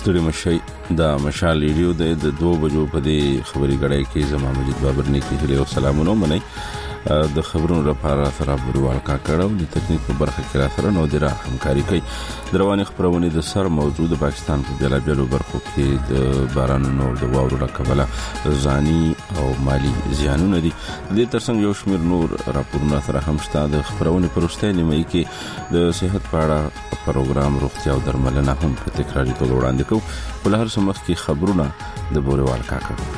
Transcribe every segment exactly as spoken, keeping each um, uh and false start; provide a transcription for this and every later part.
ستړي مشي د مشال ریډیو د دوه بجو په دې خبري غړې کې زما مجید بابر نه کې له سلامونه منئ د خبرونو لپاره سره بروال کا کړو د تکنیک په برخه کې را سره نو د همکاري کوي دروانې خبرونه د سر موجود پاکستان په بلا بلو برخو کې د بارانونو د واورو لکبله ځاني او مالی زیانونه دي د ترڅنګ یو شمیر نور راپورونه سره هم شته د خبرونه پروسته نیمه کې د صحت په اړه پروګرام روغتیا او درملنه هم په تکراري توګه وړاندې کوو په هر سمخ کې خبرونه د بروال کا کړو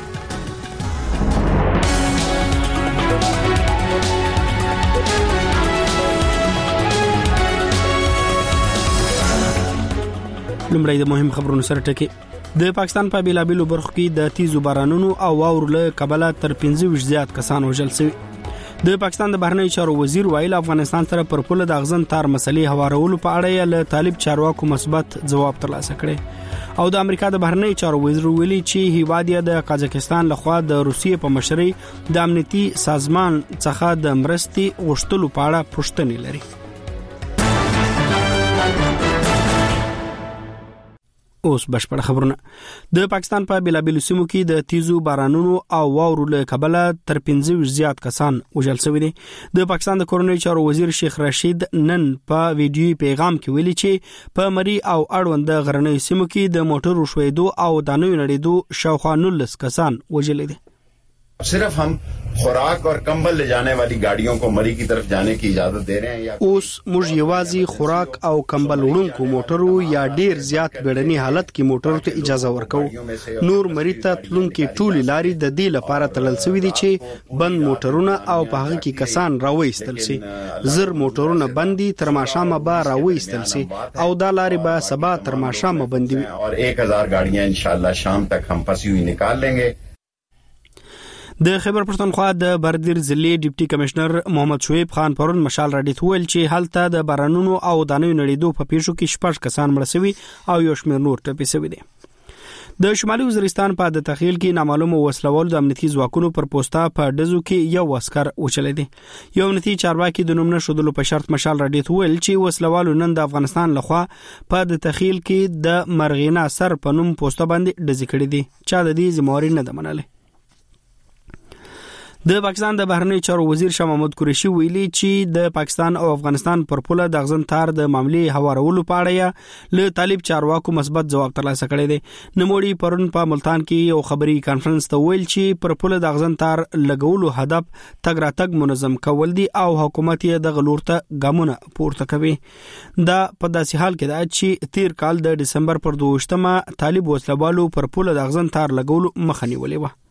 لمړی د مهم خبرونو سره ټکی د پاکستان په بیلابیلو برخو کې د تیزو بارانونو او واورو له کبله تر پنځه ویشت زیات کسان وژل شوي د پاکستان د بهرنی چارو وزیر ویل افغانستان سره پر پوله د اغزن تار مسلې هوارولو په اړه له طالب چارواکو مثبت ځواب ترلاسه کړي او د امریکا د بهرنی چارو وزیر ویلي چې هیواد یې د قازقستان لخوا د روسیې په مشرۍ د امنیتي سازمان څخه د مرستې غوښتلو په اړه پوښتنې لري. اوس بشپړ خبرونه د پاکستان په بیلابیلو سیمو کې د تیزو بارانونو او واورو له کبله تر پنځه ویشت زیات کسان وژل شوي دي. د پاکستان د کورنۍ چارو وزیر شیخ رشید نن په ویډیوي پیغام کې ویلي چې په مری او اړوند غرنۍ سیمو کې د موټرو شویدو او دانو نړیدو شاوخوا نولس کسان وژل دي. सिर्फ हम खुराक और कंबल ले जाने वाली गाड़ियों को मरी की तरफ जाने की इजाजत दे रहे हैं या اوس موږ یوازې خوراک او کمبل وړونکو موټرو یا ډیر زیات بیړني حالت کې موټرو ته اجازه ورکو. نور مری ته تلونکي ټولي لاري د دې لپاره تړل شوې دي چې بند موټرونه او په هغه کې کسان راوېستل شي. زر موټرونه بندي تر ماښامه به راوېستل شي او دا لاري به سبا تر ماښامه بندي وي और एक हजार गाड़ियां इंशाल्लाह शाम तक हम फंसी हुई निकाल लेंगे. د خیبر پښتونخوا د بردیر ضلع ډیپټي کمشنر محمد شعیب خان پرون مشال راډیو ویل چې هلته د بارانونو او دانو نړیدو په پیښو کې شپږ کسان مړ شوي او یو شمېر نور ټپي شوي دي. د شمالي وزیرستان په د تخیل کې نامعلوم وسلوال د امنیتي ځواکونو پر پوسټا په دزو کې یو عسكر وچلې دي. یو امنیتي چارواکي د نوم نشودلو په شرط مشال راډیو ویل چې وسلوال نن د افغانستان لخوا په د تخیل کې د مرغینا سر په نوم پوسټا باندې دزې کړې دي چې د دې ذمہواری نه ده منلې. د پاکستان د بهرنی چارو وزیر شاه محمود قریشي ویلي چې د پاکستان او افغانستان پر پوله د اغزن تار د معاملې هوارولو په اړه له طالب چارواکو مثبت ځواب ترلاسه کړی دی. نوموړي پرون په ملتان کې یو خبري کانفرنس ته ویل چې پر پوله د اغزن تار لګولو هدف تګ راتګ منظم کول دي او حکومت یې د غلور ته ګامونه پورته کوي. دا په داسې حال کې ده چې تیر کال د دسمبر پر دوشتمه طالب وسلوالو پر پوله د اغزن تار لګولو مخه نیولې و.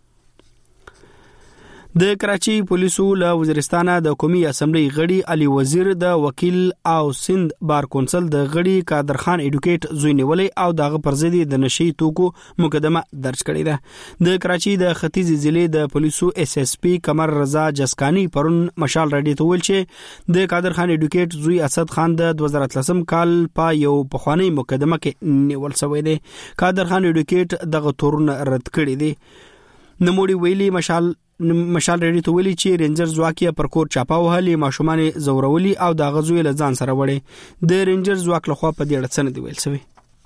د کراچي پولیسو له وزیرستان د قومي اسمبلی غړي علي وزیر د وکیل او سند بار کونسل د غړي قادر خان اډوکیټ زوی نیولې او دغه پر ضد د نشي توکو مقدمه درج کړې ده. د کراچي د ختیځ ضلع د پولیسو اس اس پی قمر رضا جسکانی پرون مشال راډیو ته ویل چې د قادر خان اډوکیټ زوی اسد خان د دوه هزار اتلسم کال په یو پخوانی مقدمه کې نیول شوی دی. قادر خان اډوکیټ دغه تورونه رد کړی دی. نموړي ویلي مشال مشال ریډیو ته ویلي چې رینجر ځواکي پر کور چاپا وهلي ماشومان زورولي او د غزوې له ځان سره وړي. د رینجر ځواک لخوا په دې اړه څه نه دی ویل شوی.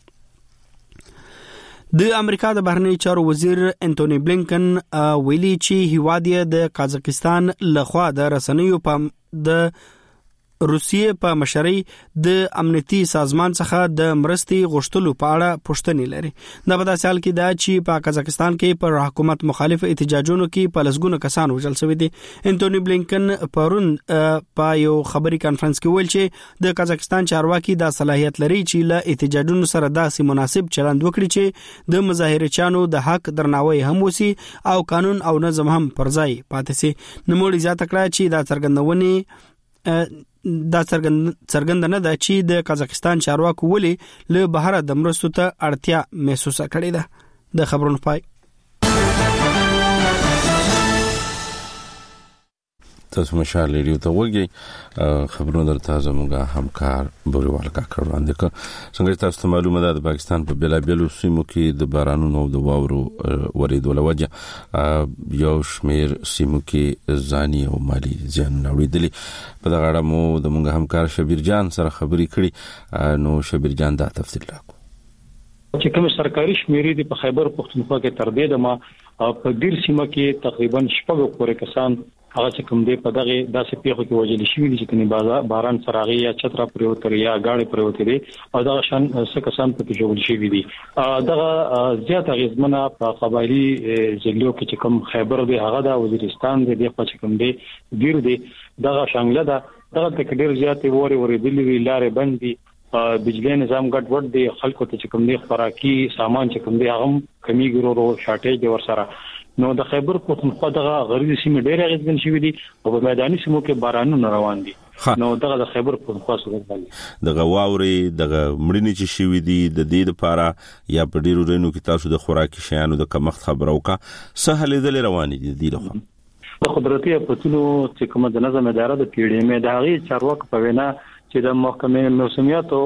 د امریکا د بهرنی چارو وزیر انټونی بلینکن ویلي چې هیواد یې د قازقستان لخوا د رسنیو په د روسیې په مشرۍ د امنیتي سازمان څخه د مرستې غوښتلو په اړه پوښتنې لري. دا په داسې حال کې ده چې په قازقستان کې پر حکومت مخالف احتجاجونو کې په لسګونو کسان وژل شوي دي. انټونی بلینکن پرون په یو خبري کانفرنس کې ویل چې د قازقستان چارواکي دا صلاحیت لري چې له احتجاجونو سره داسې مناسب چلند وکړي چې د مظاهرچیانو د حق درناوی هم وسی او قانون او نظم هم پر ځای پاتې شي. نوموړي زیاته کړه چې دا څرګندونې دا څرګند نه ده چې د قازقستان چارواکو ولې له بهر د مرستو ته اړتیا محسوس کړې ده. د خبرونو پای تاسو مشال ریډیو ته وګورئ خبرونه درته زموږه همکار بوریوال کا کړوندې ک څنګه تاسو ته معلومه ده د پاکستان په بیلابیلو سیمو کې د بارانونو او د واورو ورېدو لوجه یو شمیر سیمو کې ځاني او مالی زیان اړیدلی. په دغه اړه مو د موږ همکار شبیر جان سره خبرې کړې. نو شبیر جان دا تفصیل راکړو. چې کوم سرکاري شمیرې د په خیبر پښتونخوا کې تر دې د ما په ډیر سیمه کې تقریبا شپږ پورې کسان هغه چې کوم دی په دغه داسې پیښو کې وجل شي دي چې کني باران سراغي یا چترا پروتر یا غاړي پروتر دي او دا شان څه کسان په کې جوړ شي دي دغه زیات غزمنه په قبایلی ځلو کې چې کوم خیبر دی هغه د وزیرستان دی د چې کوم دی ډیر دی دغه شامل ده دغه کې ډیر زیات ووري ورې دي لارې بندي بجلی نظام ګډ وډ دی خلکو ته چې کوم دی خوراکي سامان چې کوم دی هغه کمی ګرو شارټیج دی ورسره نو د خیبر پښتونخوا دغه غریبي سیمه ډېر غږن شوې دي او په میداني سیمو کې بارانونه روان دي نو دغه د خیبر پښتونخوا صورت دی دغه واوري دغه مړینې چې شوې دي د دې لپاره یا په ډیرو رینو کې تاسو د خوراکي شیانو د کمښت خبرو کا سهل دل روان دي د لخوا د قدرتي اپتونو چې کومه د نظم اداره د پی ډی ایم د هغه چارواک په وینا چې د محکمې موسمیاتو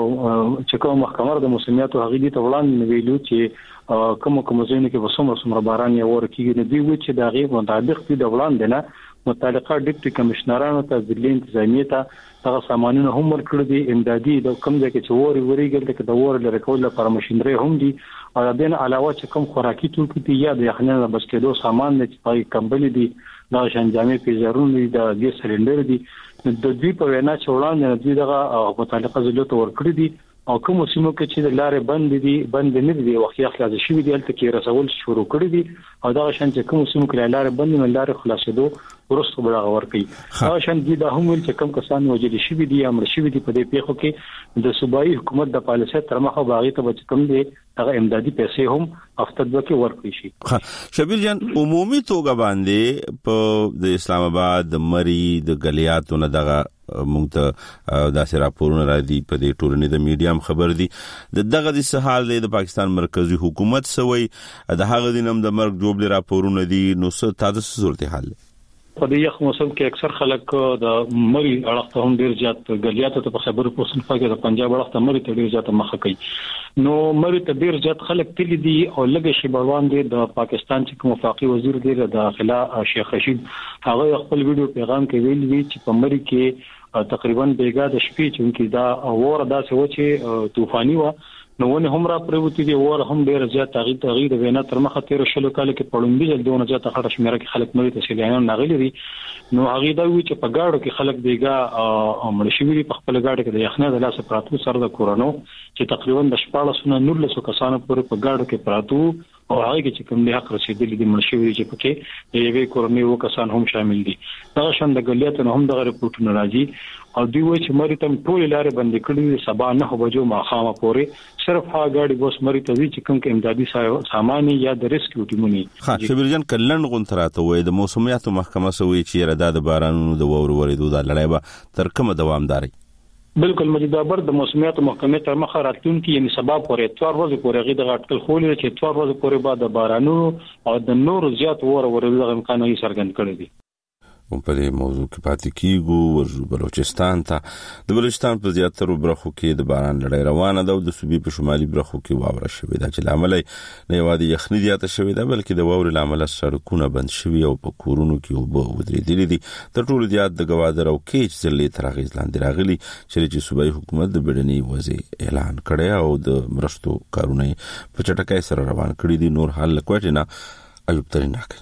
چې کوم محکمه د موسمیاتو هغه دي ته وړاندې ویلو چې کوم کوم ځینې کې وسومره سمره باران یا ورکیږي نه دی و چې د غیب مطابق دي د وړاندې نه متعلقه ډیپټي کمشنرانو ته ځلې انتظامیه ته هغه سامانونه هم ورکړي دي امدادي د کوم ځای کې چې ور ورېګل د د ور لري کول لپاره ماشينري هم دي او د دې علاوه چې کوم خوراکي توکي دي یا د یخنۍ د بچ کېدو سامان دي چې پای کمبلي دي دا شنجامې پیزارونه دي د ګیس سلندر دي د دې په وینا چې وړاندې دوی دغه متعلقه ځلو ته ورکړي دي او کوم سیمو کې چې د لارې بند دي بند نه دي وخت یې خلاص شي دي البته کې رسول شروع کړی دي او دا شان چې کوم سیمو کې لارې بند نه لارې خلاصېدو ورسته بلغه ورکي دا شان دي د هم ول چې کوم کسان وجل شي دي امر شي دي په دې پیښو کې د صوبایي حکومت د پالیسۍ تر مخه باغی ته بچ کم دي هغه امدادي پیسې هم افتدو کې ورکړي شي شبیر جان عمومي توګه باندې په د اسلام آباد د مری د غلیاتو نه دغه مونږ ته داسې راپورونه راځي په دې ټولنې د میډیا خبر دي د دغه د سحال د پاکستان مرکزی حکومت سوی د هغه دینم د مرګ جوړ راپورونه دي نو څه تاسو صورتحال په دې یخ موسم کې اکثر خلک د مری اړخ ته هم ډیر زیات غلیات ته په خبرو پوښتنه کوي د پنجاب اړخ ته مری ته ډیر زیات مخه کوي نو مری ته ډیر زیات خلک تل دي او لږه شی بروان دي د پاکستان چې کوم وفاقي وزیر دی د داخله شیخ رشید هغه خپل ویډیو پیغام کې ویل دي چې په مری کې تقریبا بیګا د شپې چې دا اور داسې و چې طوفاني و نو ونه هم را پروتي دي اور هم ډیر زیات تغیر تغیر د وینا تر مخه تیر شلو کال کې پړوندې جلدونه زیات خړ شمیره کې خلک مری ته سیلانیان ناغلي دي نو هغه دا وی چې په گاډو کې خلک بیګا امر شي په خپل گاډي کې د یخنه د لاس پراتو سره د کورونو چې تقریبا د شپاړس نه نولس کسانو پورې په گاډو کې پراتو او هغه کې کوم د حق رسیدلې د منشوري چې پکې د یوې کورنۍ و کسان هم شامل دي دا شان د غلیات نه هم د رپورټونو راځي او دوی وایي چې مری تم ټول لارې بند کړې سبا نه بجو ماخامه پورې صرف ها غاډي بوس مری ته وی چې کوم کې امدادي سامان یا د ریسکیو ټیمونی ها شبیر جان کلن غونتراته وای د موسمیاتو محکمه سوي چې ردا د بارانونو د وور وریدو د لړۍ به تر کومه دوامداري بالکل مجدابر د موسمیاتو محکمې تر مخه راتلونکي یعنی سبا پورې اتوار ورځې پورې غي د غټل خولې چې اتوار ورځې پورې بعد بارانونو او د نور زیات ور ورېدو د امکان یې څرګند کړی دی په دې موضوع کې پاتې کیږو ورجو بلوچستان ته د بلوچستان په زیاترو برخو کې د باران لړۍ روانه ده او د صوبې په شمالي برخو کې واوره شوې ده چې لامل نه یوازې یخنۍ زیاته شوې ده بلکې د واورې لامل سړکونه بند شوي او په کورونو کې اوبه ودرېدلې دي تر ټولو زیات د ګوادر او کیچ ضلعې تر اغېز لاندې راغلي چې صوبایي حکومت د بیړنۍ وضع اعلان کړی او د مرستو کارونه په چټکۍ سره روان کړي دي نور حال کوټه نه ایوب ترین راکړي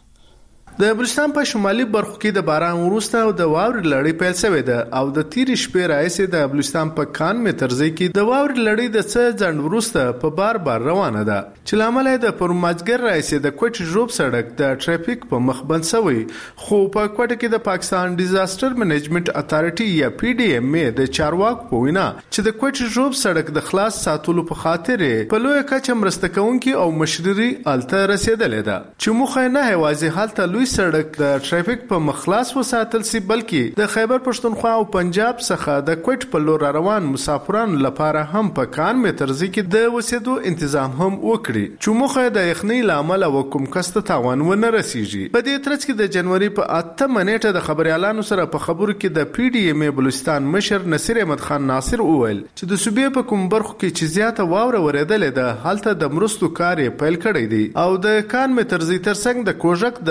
د بلوچستان په شمالي برخو کې د باران وروسته او د واورې لړۍ پیل شوې ده او د تیرې شپې راځي د بلوچستان په کان مترځي کې د واورې لړۍ د څه ځند وروسته په بار بار روانه ده چې لامل د پرماجګر راځي د کوټ ژوب سړک د ټریفیک په مخ بند شوی خو په کوټ کې د پاکستان ډیزاستر منیجمنت اتارټي یا پی ډی ایم د چارواک په وینا چې د کوټ ژوب سړک د خلاص ساتلو په خاطر په لوی کچه مرسته کوونکي او مشرري الته رسیدلې ده چې مخه نه هوازي حالت لوی سړک د ټریفیک په مخلاص وساتل سي بلکې د خیبر پښتونخوا او پنجاب څخه د کوټ په لور روان مسافرانو لپاره هم په کان مترځي کې د وسیدو تنظیم هم وکړي چې مخه د یخنۍ لامل او کوم کسته تاوان ونه رسیږي په دې ترڅ کې د جنوري په اته منېټه د خبريالانو سره په خبرو کې د پی ډی ایم بلوچستان مشر نصیر احمد خان ناصر وویل چې د صوبې په کوم برخو کې چې زیاته واوره ورېدلې ده حالت د مرستو کار پیل کړی دی او د کان مترځي ترڅنګ د کوژک د غره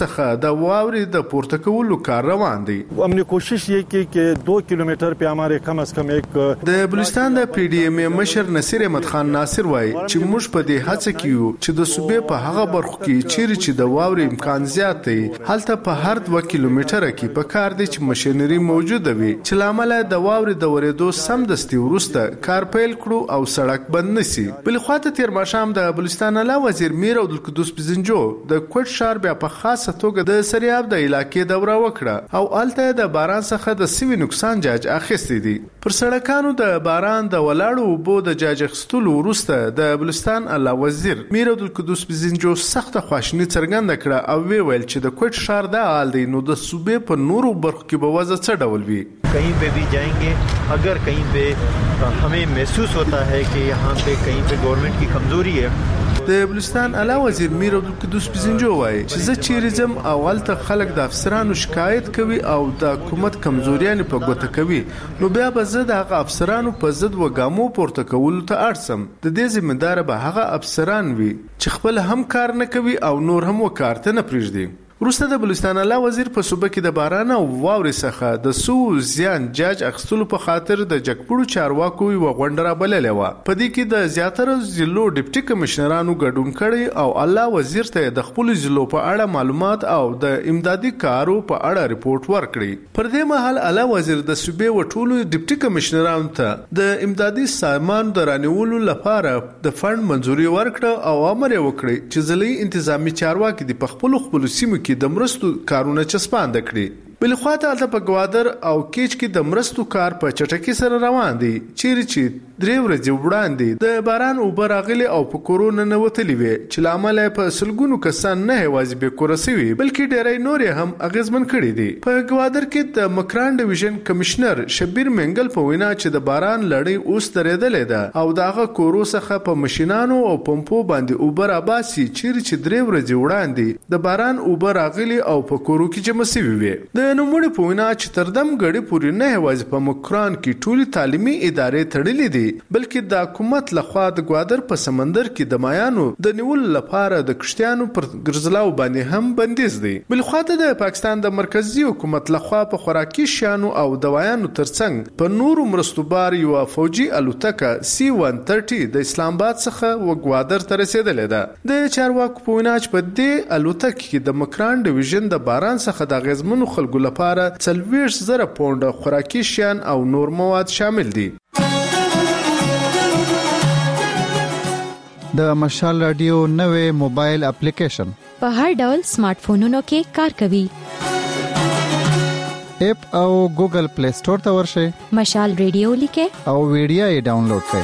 څخه د واورې د پورته کولو کار روان دی. हमने कोशिश ये की कि दो किलोमीटर पे हमारे कम از कम एक د بلوچستان د پی ډی ایم مشر نصیر احمد خان ناصر وایي چې موږ په دې هڅه کې یو چې د صوبې په هغه برخو کې چیرې چې د واورې امکان زیات دی هلته په هر دوه کیلومتره کې په کار دی چې ماشينري موجوده وي چې لامل د واورې د ورېدو سمدستي ورسته کار پیل کړو او سړک بند نشي. بل خواته تیر ماښام د بلوچستان اعلی وزیر میر عبدالقدوس بزنجو د کوټ ښار بیا په خاصه توګه د سریاب د علاقې دوره وکړه او الته د باران څخه د سوي نقصان جاج اخیستی دي. پر سړکانو د باران د ولاړو اوبو د جاج اخیستلو وروسته د بلوچستان اعلی وزیر میر عبدالقدوس بزنجو سخت خواشنی څرګنده کړه او وی ویل چې د کوټ ښار د حال دی نو د صوبې په نورو برخو کې به وضع څه ډول وي. कहीं पे भी जाएंगे अगर कहीं पे हमें महसूस होता है कि यहाँ पे कहीं पे गवर्नमेंट की कमजोरी है. د بلوچستان اعلی وزیر میر عبدالقدوس بزنجو وایي چې زه چیرې ځم اول ته خلک د افسرانو شکایت کوي او د حکومت کمزوریانې په ګوته کوي نو بیا به زه د هغه افسرانو په ضد وګامو پورته کولو ته اړ سم. د دې ذمہدار به هغه افسران وي چې خپل هم کار نه کوي او نور هم وکارته نه پرېږدي. وروسته د بلوچستان اعلی وزیر په صوبه کې د باران او واورې څخه د سو زیان جاج اخیستلو په خاطر د جګپړو چارواکو یوه غونډه رابللې وه. په دې کې د زیاتره ضلعو ډیپټي کمشنرانو ګډون کړی او اعلی وزیر ته د خپلو ضلعو په اړه معلومات او د امدادي کارو په اړه رپورټ ورکړي. پر دې مهال اعلی وزیر د صوبې و ټولو ډیپټي کمشنرانو ته د امدادي سامان د رانیولو لپاره د فند منځوري ورکړه او امر یې وکړي چې ضلعي انتظامی چارواکي د خپلو خپلو سیمو کې د مرستو کارونه چسپاند کړي. بل خواته الته په گوادر او کیچ کې د مرستو کار په چټکۍ سره روان دی چیرې چې درې ورځې وړاندې د باران اوبه راغلي او په کورونه ننوتلي وي چې له امله په سلګونو کسان نه یوازې بې کوره سوي بلکې ډېری نور یې هم اغېزمن کړي دي. په گوادر کې د مکران ډیویژن کمشنر شبیر منګل په وینا چې د باران لړۍ اوس درېدلې ده او د هغه کورو څخه په ماشینانو او پمپو باندې اوبه راباسي چیرې چې درې ورځې وړاندې د باران اوبه راغلي او په کورو کې جمع سوي وي. د نوموړي په وینا چې تر دم ګړې پورې نه یوازې په مکران کې ټولې تعلیمي ادارې تړلې دي بلکې د حکومت لخوا د ګوادر په سمندر کې د مایانو د نیولو لپاره د کشتیانو پر ګرځلاو باندې هم بندیز دی. بل خواته د پاکستان د مرکزی حکومت لخوا په خوراکي شیانو او دوايانو ترڅنګ په نورو مرستو بار یو فوجي الوتکه سی ونه ثلاثين د اسلام آباد څخه و ګوادر ته رسیدلې ده. د چارواکو په وینا چې په دې الوتکه کې د مکران ډیویژن د باران څخه د غزمنو خلکو لپاره څلوېښت زره پونډه خوراکي شیان او نور مواد شامل دي. د مشال رادیو نوې موبایل اپلیکیشن په هر ډول سمارټ فونونو کې کار کوي. اپ او ګوګل پلی سٹور ته ورشئ مشال رادیو لیکه او ویډیو یې ډاونلوډ کړئ.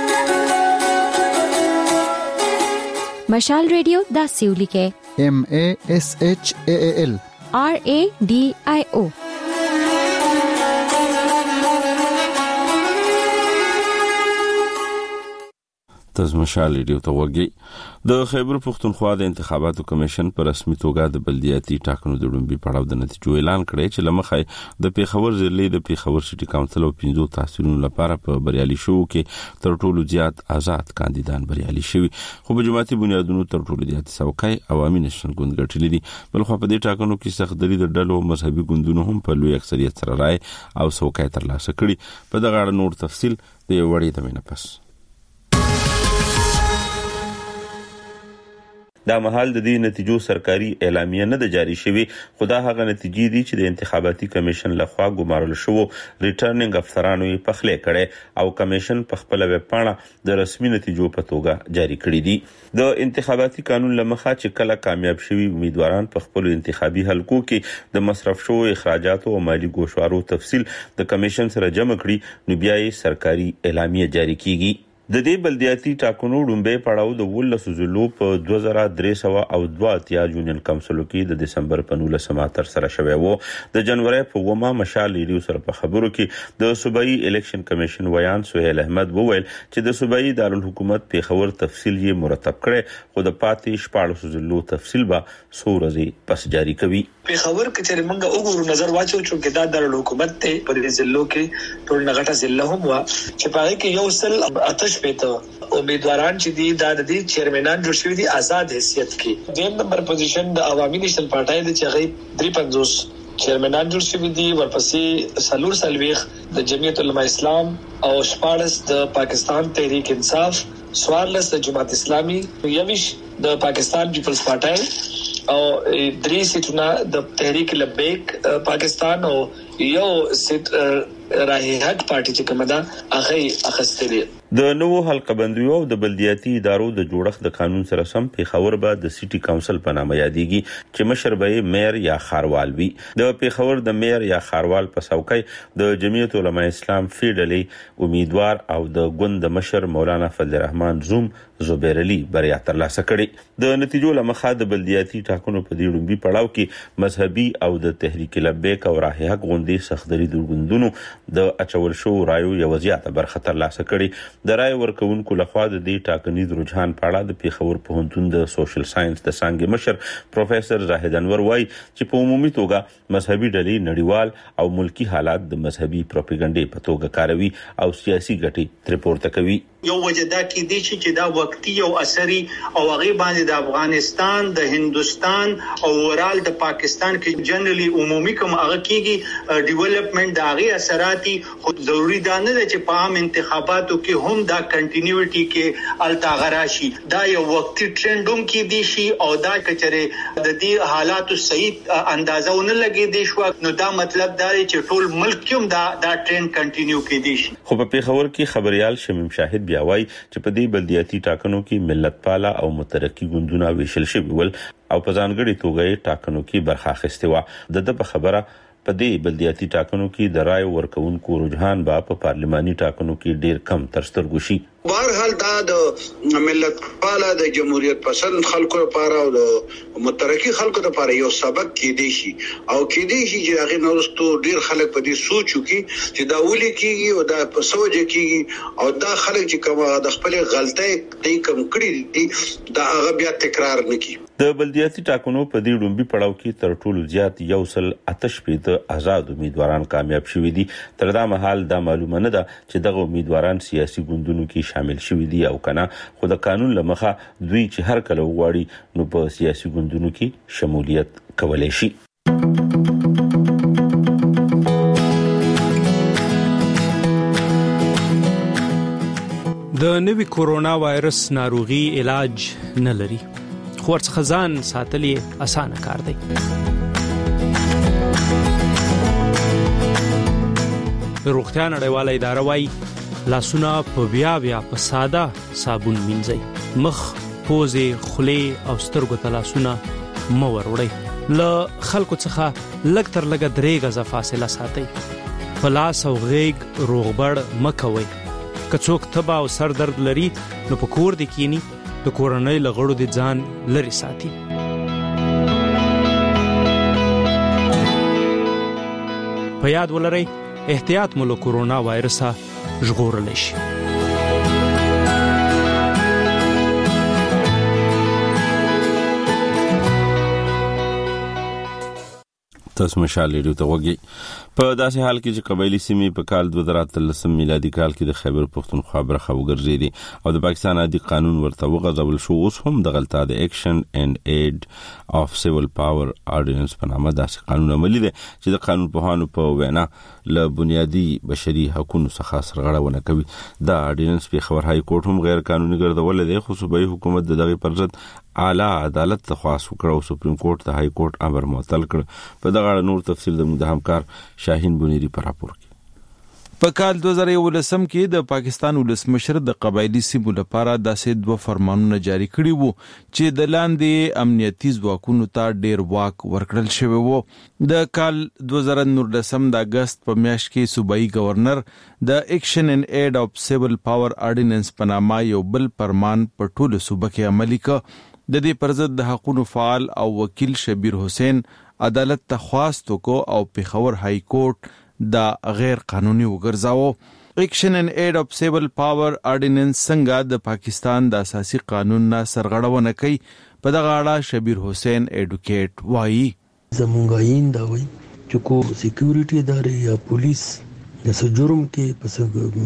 مشال رادیو داسې ولیکه M A S H A A L R A D I O. تزمشال ریډیو ته وګورئ. د خیبر پښتونخوا د انتخاباتو کمیشن پر رسمي توګه د بلدیاتي ټاکنو د لومړي پړاو د نتیجو اعلان کړی چې لمخه د پیښور ضلع د پیښور سټي کونسل او پنځو تحصیلونو لپاره په بریالي شو کې تر ټولو زیات آزاد کاندیدان بریالي شوي خو په جماعتي بنیادونو تر ټولو زیات څوکۍ عوامي نشن ګوند ګټلې دي. بل خو په دې ټاکنو کې سختدري د ډلو مذهبي ګوندونو هم په لوی اکثریت سره رائے او څوکۍ ترلاسه کړي. په دغه اړه نور تفصیل د یو وړي تمنه پس دا مهال د دې نتیجو سرکاري اعلامیه نه د جاری شوی خدا هغه نتیجې دي چې د انتخاباتي کمیشن لخوا ګمارل شو ریټرنینګ افسرانو یې پخله کړي او کمیشن په خپل ویب پاڼه د رسمي نتیجو په توګه جاری کړي دي. د انتخاباتي قانون لمخه چې کله کامیاب شوی امیدواران په خپل انتخابي حلقو کې د مصرف شو اخراجات او مالی ګوشوارو تفصیل د کمیشن سره جمع کړي نو بیا یې سرکاري اعلامیه جاری کیږي. د دې بلدیاتي ټاکنو لومبه پړاو د ولس زلو په دوه زره درې سوه او دوه اتیا یونین کونسل کې د دسمبر په نولسمه تر سره شوی وو. د جنوري په ومه مشال ریډیو سره په خبرو کې د صوبایي الیکشن کمیشن ویان سہیل احمد وویل چې د صوبایي دارالحکومت پیښور تفصیل یې مرتب کړي خو د پاتې شپاړس زلو تفصیل به څو ورځې پس جاری کوي. په خبر کې چې موږ وګورو نظر واچو چې دا د حکومت ته پر ضلعو کې ټول نغټه ضلع هم وا چې پاره کې یو سل آتش پېته امیدواران چې دي د دې چیرمنان جوړ شوی دي آزاد حیثیت کې دیم نمبر پوزیشن د عوامي نېشنل پارټای د چې غي درې پنځوس چیرمنان جوړ شوی دي ورپسې سلور سلويخ د جمعیت العلماء اسلام او شپاړس د پاکستان تحریک انصاف سوارلس د جماعت اسلامي یوش د پاکستان پیپلز پارټای او درې سیټونه د تحریک لبیک پاکستان او یو سیټ راهي حق پارټي چې کومه ده هغه اخستلې د نوو حلقه بندیو او د بلدیاتي ادارو د جوړښت د قانون سره سم پیښور به د سیټي کونسل په نامه یادېږي چې مشر به میر یا خاروال وي د پیښور د میر یا خاروال په څوکۍ د جمعیت العلماء اسلام فیډلې امیدوار او د ګوند مشر مولانا فضل الرحمن زوم زبیر علي بریا ترلاسه کړې د نتیجو لمخه د بلدیاتي ټاکنو په دې ډومبي پړاو کې مذهبي او د تحریک لبیک او راهي حق غوندي سختري درګوندونو د اچول شو رایو یو زیاته برخه ترلاسه کړې د رای ورکوونکو لخوا د دې ټاکنیز رجحان په اړه د پیښور پوهنتون د سوشل ساينس د څانګې مشر پروفیسور زاهد انور وایي چې په عمومي توګه مذهبي ډلې نړیوال او ملکی حالات د مذهبي پروپاګاندا په توګه کاروي او سیاسي ګټې تر پورته کوي یو وجدا کې دي چې دا وقتی او اثري او هغه باندې د افغانستان د هندستان او ورال د پاکستان کې جنرالي عمومي کوم هغه کېږي ډیولپمنٹ د هغه اثراتي خو ضروری ده نه چې په عام انتخاباتو کې هم دا کنټینیوټي کې التا غراشي دا یو وقتی ټرند هم کې دي شي او دا کچره د دې حالاتو صحیح اندازه ونه لګي دي شو نو دا مطلب دا چې ټول ملک هم دا دا ټرند کنټینیو کې دي شي خو په پیښور کې خبريال شمیم شاهد بیا وایي چې په دې بلدیاتي ټاکنو کې ملت پالا او مترقي ګوندونه ویشل شوي ول او په ځانګړي توګه ټاکنو کې برخه اخیستې و د د په خبره په دې بلدیاتي ټاکنو کې د رای ورکوونکو رجحان به په پارلماني ټاکنو کې ډیر کم تر سترګو شي بهرحال دا د ملت پالا د جمهوریت پسند خلکو لپاره او د مترقي خلکو لپاره یو سبق کې دی شي او کې دی شي چې هغه نورستو ډیر خلک په دې سوچو کې چې دا ولي کېږي او دا په سوجه کېږي او دا خلک چې کومه د خپل غلطۍ دې کم کړی دي دا هغه بیا تکرار نکړي د بلدیاتي ټاکنو په دې ډومبي پړاو کې تر ټولو زیات یو سل آتش پېته آزاد امیدواران کامیاب شوي دي تر دا مهال دا معلومه نه ده چې دغه امیدواران سیاسي ګوندونو کې شامل شوي دي او کنه خو د قانون لمخه دوی چې هر کله وغواړي نو په سیاسي ګوندونو کې شمولیت کولای شي د نوي کورونا وایرس ناروغي علاج نه لري خو ورڅخه ځان ساتل یې اسانه کار دی روغتیا نړیواله اداره وايي لاسونه په بیا بیا په ساده صابون مینځئ مخ پوزې خولې او سترګو ته لاسونه مه وروړئ له خلکو څخه لږ تر لږه درې غزه فاصله ساتئ په لاس او غېږ روغبړ مه کوئ که څوک تبه او سر درد لري نو په کور دې کینی د کورنۍ له غړو دې ځان لرې ساتي په یاد ولرئ احتیاط مو له کورونا وایرسه ژغورلی شي تاسو مشال لري ته وګي په داسې حال کې چې قبایلی سیمې په کال دوه زره اتلس میلادي کال کې د خیبر پختونخوا برخه وګرځېدي او د پاکستان عادي قانون ورته وغځول شو اوس هم د غلطه د اکشن اینڈ ایډ اف سیول پاور آرډیننس په نامه داسې قانون عملي دی چې د قانون پوهانو په وینا له بنیادی بشري حقوقو څخه سرغړونه کوي دا آرډیننس په خبر های کورټ هم غیر قانوني ګرځول دی خو صوبایي حکومت د دغه پر ضد اعلی عدالت ته خاص وکړ او سپریم کورټ ته های کورټ امر معطل کړ په دغه نور تفصیل د همکار شاهین بنيري پر راپور کې په کال دوه زره یولسم کې د پاکستان ولسمشر د قبایلی سیمو لپاره داسې دوه فرمانونه جاری کړي وو چې د لاندې امنیتي ځواکونو ته ډیر واک ورکړل شوی وو د کال دوه زره نولسم د اگست په میاشت کې صوبایي گورنر د اکشن اینڈ ایډ اف سیول پاور آرډیننس په نامه یو بل فرمان په ټولو صوبه کې عملي کړ د دې پر ضد د حقوقو فعال او وکیل شبیر حسین عدالت ته خواست وکړ او پیښور های کورټ دا غیر قانوني وګرځاوه اکشن اینڈ ایډ اف سیول پاور آرډیننس څنګه د پاکستان د اساسي قانون نه سرغړونه کوي په دغه اړه شبیر حسین ایډوکیټ وایي زمونږ عین دا وایي چې کو سکیورټي ادارې یا پولیس د سجرم کې پس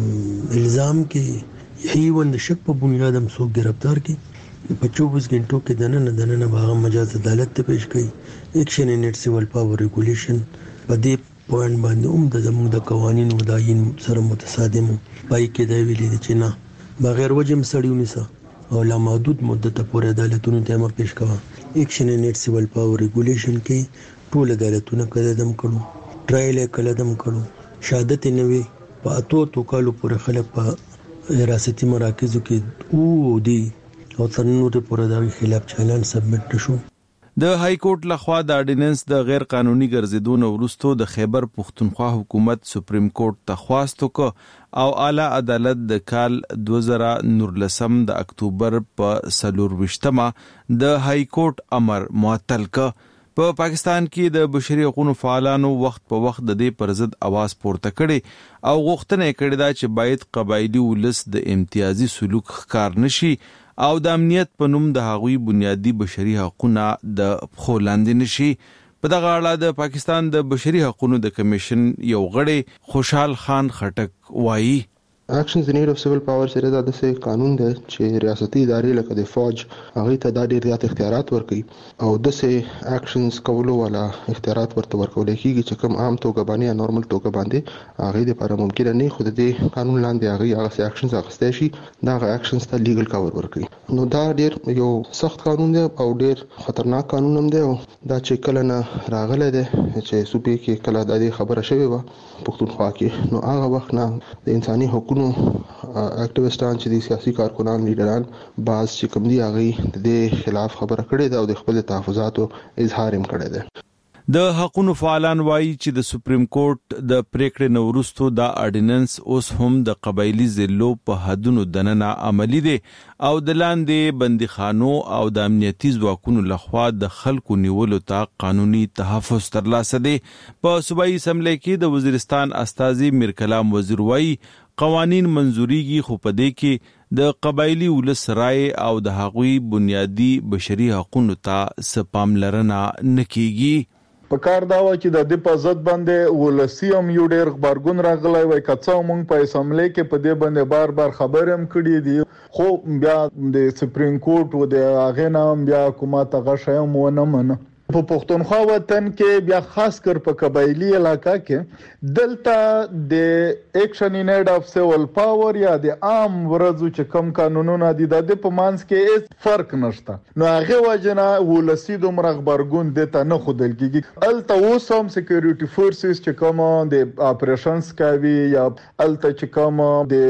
الزام کې یہی وند شک په بنیاد هم څوک گرفتار کی په چوبیس غنټو کې دنه نه دنه باغ مجاز عدالت ته پیش کړي ایکشن ان اټ سیول پاور ریګولیشن په دې پوینټ باندې هم د زموږ د قوانینو د عین سره متصادم پای کې دی ویلي چې نه بغیر وجه مسړیو نسا او لا محدود مدته پورې عدالتونو ته مر پیش کوا ایکشن ان اټ سیول پاور ریګولیشن کې ټول عدالتونه قدم کړو ټرایل قدم کړو شهادت نوي په اتو تو کالو پورې خلک په حراستي مراکزو کې او دی او تر نورو پورې د خلاف چالان سبمټ شو. د های کورټ لخوا د اډیننس د غیر قانوني ګرځېدو نه وروسته د خیبر پښتونخوا حکومت سپریم کورټ ته خواست وکړ او اعلی عدالت د کال دوه زره نولسم د اکتوبر په څلور ویشتمه د های کورټ امر معطل کړ. په پا پاکستان کې د بشري حقوقو فعالانو وخت په وخت د دې پر ضد आवाज پورته کړي او غوښتنه کړې ده چې باید قبایلی ولس د امتیازي سلوک ښکار نشي او د امنیت په نوم د هغوی بنیادی بشري حقوقونه د پښو لاندې نشي. په دغه اړه د پاکستان د بشري حقوقو د کمیشن یو غړی خوشحال خان خټک وایي اکشنز ان ایډ اف سیول پاور سره دا د قانون دی چې ریاستي ادارې لکه د فوج هغه ته د ډیر زیات اختیارات ورکړي او د سه اکشنز کولو والا اختیارات ورته ورکول کیږي چې کوم عام توګه باندې نورمال توګه باندې هغه د لپاره ممکن نه خو د قانون لاندې هغه هغه سه اکشنز اخستې شي دا هغه اکشنز ته لیګل کور ورکړي. نو دا ډیر یو سخت قانون دی او ډیر خطرناک قانون هم دی او دا چې کله نه راغله ده چې صوبې کې کله د دې خبره شوې و پښتونخوا کې نو هغه وخت نه د انساني حقوقو نو اکټیویسټان چې د سیاسي کارکنان لیډران باز چې کوم دی هغه د خلاف خبره کړې ده او د خپل تحفظاتو اظهار هم کړی دی. د حقوقو فعالان وایي چې د سپریم کورټ د پریکړې نورستو دا اډیننس اوس هم د قبایلی ضلعو په حدونو دننه عملی دی او د لاندې بندیخانو او د امنیتي ځواکونو لخوا د خلکو نیولو ته قانوني تحفظ ترلاسه دی. په صوبایي اسمبلی کې د وزیرستان استازي میر کلام وزیر وایي قوانین منزوريږي خو په دې کې د قبایلی ولس رائے او د هغوی بنیادی بشري حقوقو ته سپاملرنه نکېږي. په کار دا و چې د دې په ضد باندې ولسی هم یو ډېر خبرګون راغلی وای کڅو مونږ په اسمبلی کې په دې باندې بار بار خبرې هم کړې دي خو بیا د سپریم کورټ و د هغه نام بیا حکومت هغه شی هم ونه منه. په پښتونخوا وطن کې بیا خاص کر په قبایلی علاقہ کې دلته د ایکشن ان ایډ اف سیول پاور یا د عام ورځو چې کم قانونونه دي د په مانس کې هیڅ فرق نشته. نو هغه وجنه ولسی دومره خبرګون دته نه خودل کیږي. الته اوس هم سکیورټي فورسز چې کوم د اپریشنز کوي یا الته چې کوم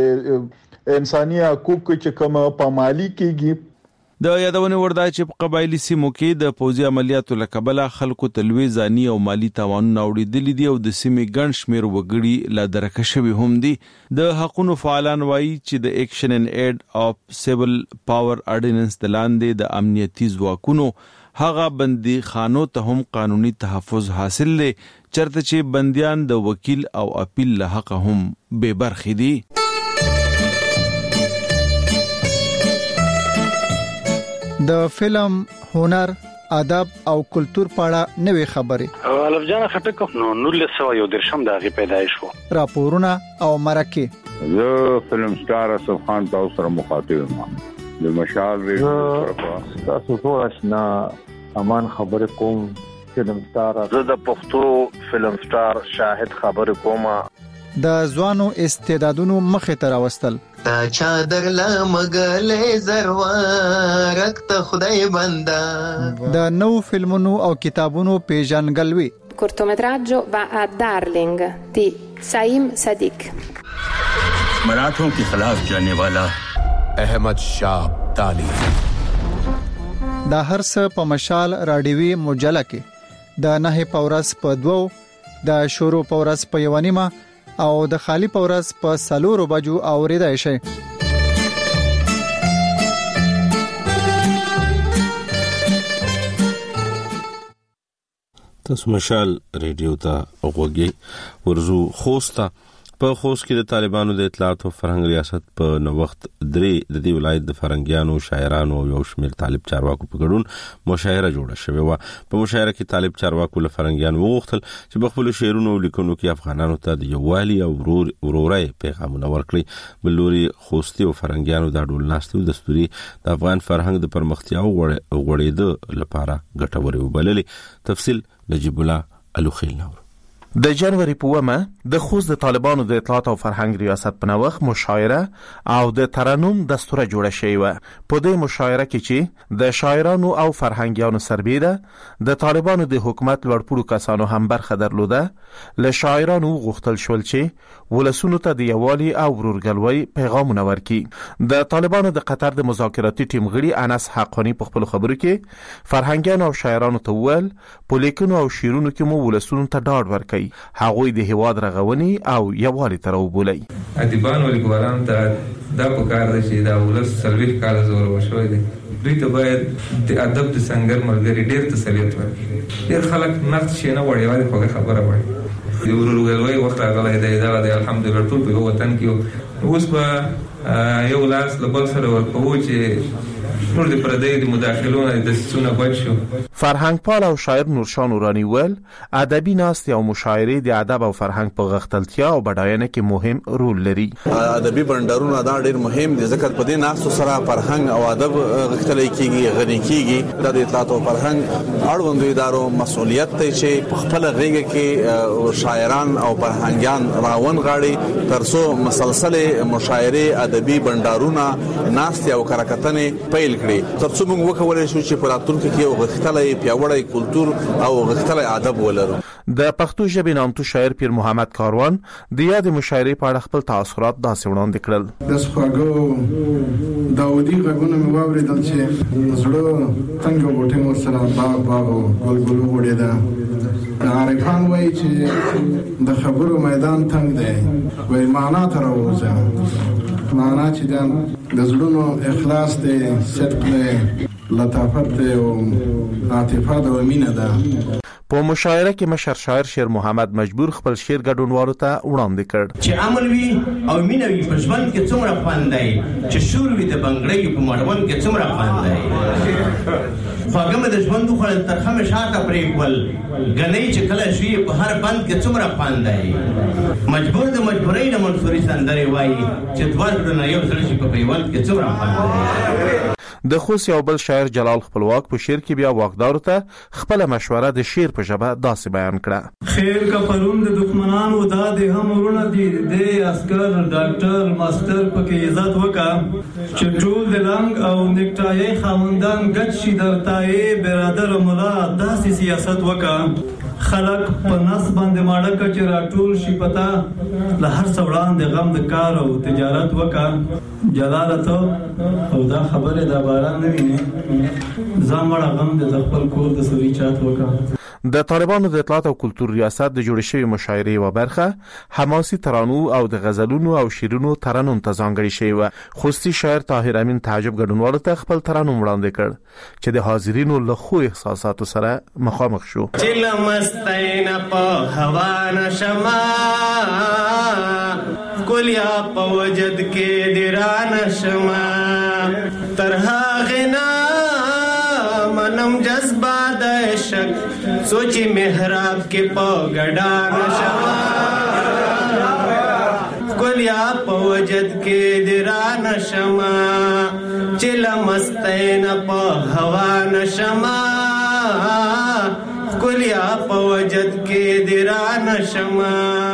د انساني حقوق چې کوم پامالي کیږي. د یادونه وردا چې په قبایلی سیمو کې د پوځي عملیاتو لکبله خلکو تلوي ځاني او مالی تاوانونه اوریدلي دي او د سیمې ګڼ شمیر وګړي لا درکه شوی هم دي. د حقوقو فعالان وایي چې د ایکشن ان ایډ اف سیول پاور اډیننس د لاندې د امنیتي ځواکونو هغه بندي خانو ته هم قانوني تحفظ حاصل لري چرته چې بنديان د وکیل او اپیل له حق هم بے برخې دي. د فلم، هنر، ادب او کلچر په اړه نوې خبرې الف جان خټک نو نولس سو یو درشم دغه پیدایش وو راپورونه او مرکه زه فلم سٹار اسف خان تاسو سره مخاطب یم د مشال ریډیو تاسو ټول آشنا امان خبر کوم فلم سٹار زه د پښتو فلم سٹار شاهد خبر کوم د ځوانو استعدادونو مخه تر واستل تا چادر لا مګلې زروارک ته خدای بندا د نو فلمونو او کتابونو پیژنګلوي cortometraggio va a Darling di Saim Sadiq मराठों के खिलाफ जाने वाला अहमद शाह अब्दाली دا هر څه په مشال رادیوي مجله کې د نه پورس په دوو د شورو پورس په یوانیمه او د خالی پورس په سلورو بجو اوریدای شي. تاسو مشال ریډیو ته وګورئ ورزو خوستا په خوست کې د طالبانو د اطلاعات او فرهنګ ریاست په نوښت درې د دې ولایت د فرنګیانو شاعرانو او یو شمېر طالب چارواکو په ګډون مشاعره جوړه شوې و. په مشاعره کې طالب چارواکو له فرنګیانو وغوښتل چې په خپل شعرونو او لیکنو کې افغانانو ته د یووالي او ورورۍ پیغامونه ورکړي. بل لوري خوستي او فرنګیانو د ډول ناستو دستوري د افغان فرهنګ د پرمختیا او غوړېدو لپاره ګټورې وبللې. تفصیل نجیب الله الوخیل نور. د جنوري په اومه د خوست د طالبانو د اطلاعات او فرهنګ ریاست په نوښت مشاعره او د ترنم دستور جوړه شوې و. په دې مشاعره کې چې د شاعرانو او فرهنګیانو سربېره د طالبانو د حکومت لوړپوړو کسانو هم برخه درلوده، له شاعرانو غوښتل شول چې ولسونو ته د یووالي او ورورګلوۍ پیغامونه ورکړي. د طالبانو د قطر د مذاکراتي ټیم غړي انس حقانی په خپل خبرو کې فرهنګیانو او شاعرانو ته وویل په لیکنو او شعرونو کې مو ولسونو ته ډاډ ورکړي، هغوی د هیواد رغونی او یووالي تر وبولي. ادیبان او لیکوالان ته دا پکار دي چې دا ولس سلوي کال زور وشوي دي. دوی ته باید د ادب د څنګه مرګري ډیر تسلیت ورکړي. ډیر خلک نقد شي نه وړي وایي خو خبره وایي. د ورورګلوي وخت راغلی دی دا د الحمدلله ټول په وطن کې اوس په یو لاس له بل سره ورکوو چې نور د پردې د مداخلونو د سونه بچو. فرهنګ پال او شاعر نورشاه نورانی ول ادبي ناست او مشاعره د ادب او فرهنګ په غښتلتیا او بډاینه کې مهم رول لري. ادبي بندرونه دا ډېر مهم دي ځکه په دې ناست سره فرهنګ او ادب غښتلې کیږي، غني کیږي. د اطلاعات او فرهنګ اړوندو ادارو مسؤلیت دی چې په خپل غیږ کې شاعران او فرهنګیان راون غاړي ترڅو مسلسل مشاعره ادبي بندرونه ناست او کارکتنې پیل کړي ترڅو موږ وکولای شو چې په راتلونکي کې یو غښتلې پیاوړی کلچر او غښتلې ادب ولرو. د پښتو ژبې نامتو شاعر پیر محمد کاروان د یاد مشاعرې په اړه خپل تاثرات داسې وړاندې کړل. د سخواګو داودي غږونه مې واورېدل چې زړه څنګه وټه مور سره باغ باغ ګل ګل وړېده. عارفان وایي چې د خبرو میدان تنگ دی، وایي معنا ته راوځه. معنا چې د زړونو اخلاص دی، صدق دی، لطافت دی او عاطفه ده او مینه ده. په مشاعره کې مشر شاعر شیر محمد مجبور خپل شعر ګډونوالو ته وړاندې کړ. چې عمل وي او مینه وي په ژوند کې څومره خوند دی، چې شور وي د بنګړۍ په مړوند کې څومره خوند دی. خواږه مې د ژوند خوړل ترخه مې شاته پرېښول، ګنۍ چې کله شوي په هر بند کې څومره خوند دی. مجبور د مجبورۍ نه منصوري سندرې وایي چې دوه زړونه یو زړه شي په پیوند کې څومره خوند دی. د خوست یو بل شاعر جلال خپلواک په شعر کې بیا واقدارو ته خپل مشوره د شعر په ژبه داسې بیان کړه. خیر کا پرون د دښمنانو دا د هم ورونه دي، د عسكر ډاکټر ماستر پکې عزت وکا چې ټول د لنګ او نیکټای خاوندان ګډ شي درتای برادر مولا داسې سیاست وکا. خلق په نس باندې ماړه کچ راټول شي پتا له هر څوړان د غم د کار او تجارت وکا. جلالته او دا خبره د باران نه ویني زموږ غم د خپل کور د سوي چات وکا. د طالبانو د اطلاعات او کلتور ریاست د جوړ شوی مشاعرې و برخه حماسي ترانو او د غزلونو او شیرونو ترنم ته ځانګړی شوی و. خوستي شاعر طاهر امین تعجب ګډونوالو ته خپل ترنم وړاندې کړ چې د حاضرینو له خو احساساتو سره مخامخ شو. چې لمستین په هوا نشما کولیا په وجد کې دران شما ترها غنا منم جذبه د عشق سوچي محراب کې په ګډا نشما کولیا په وجد کې دران شما چې لمستین په هوا نشما کولیا په وجد کې دران شما.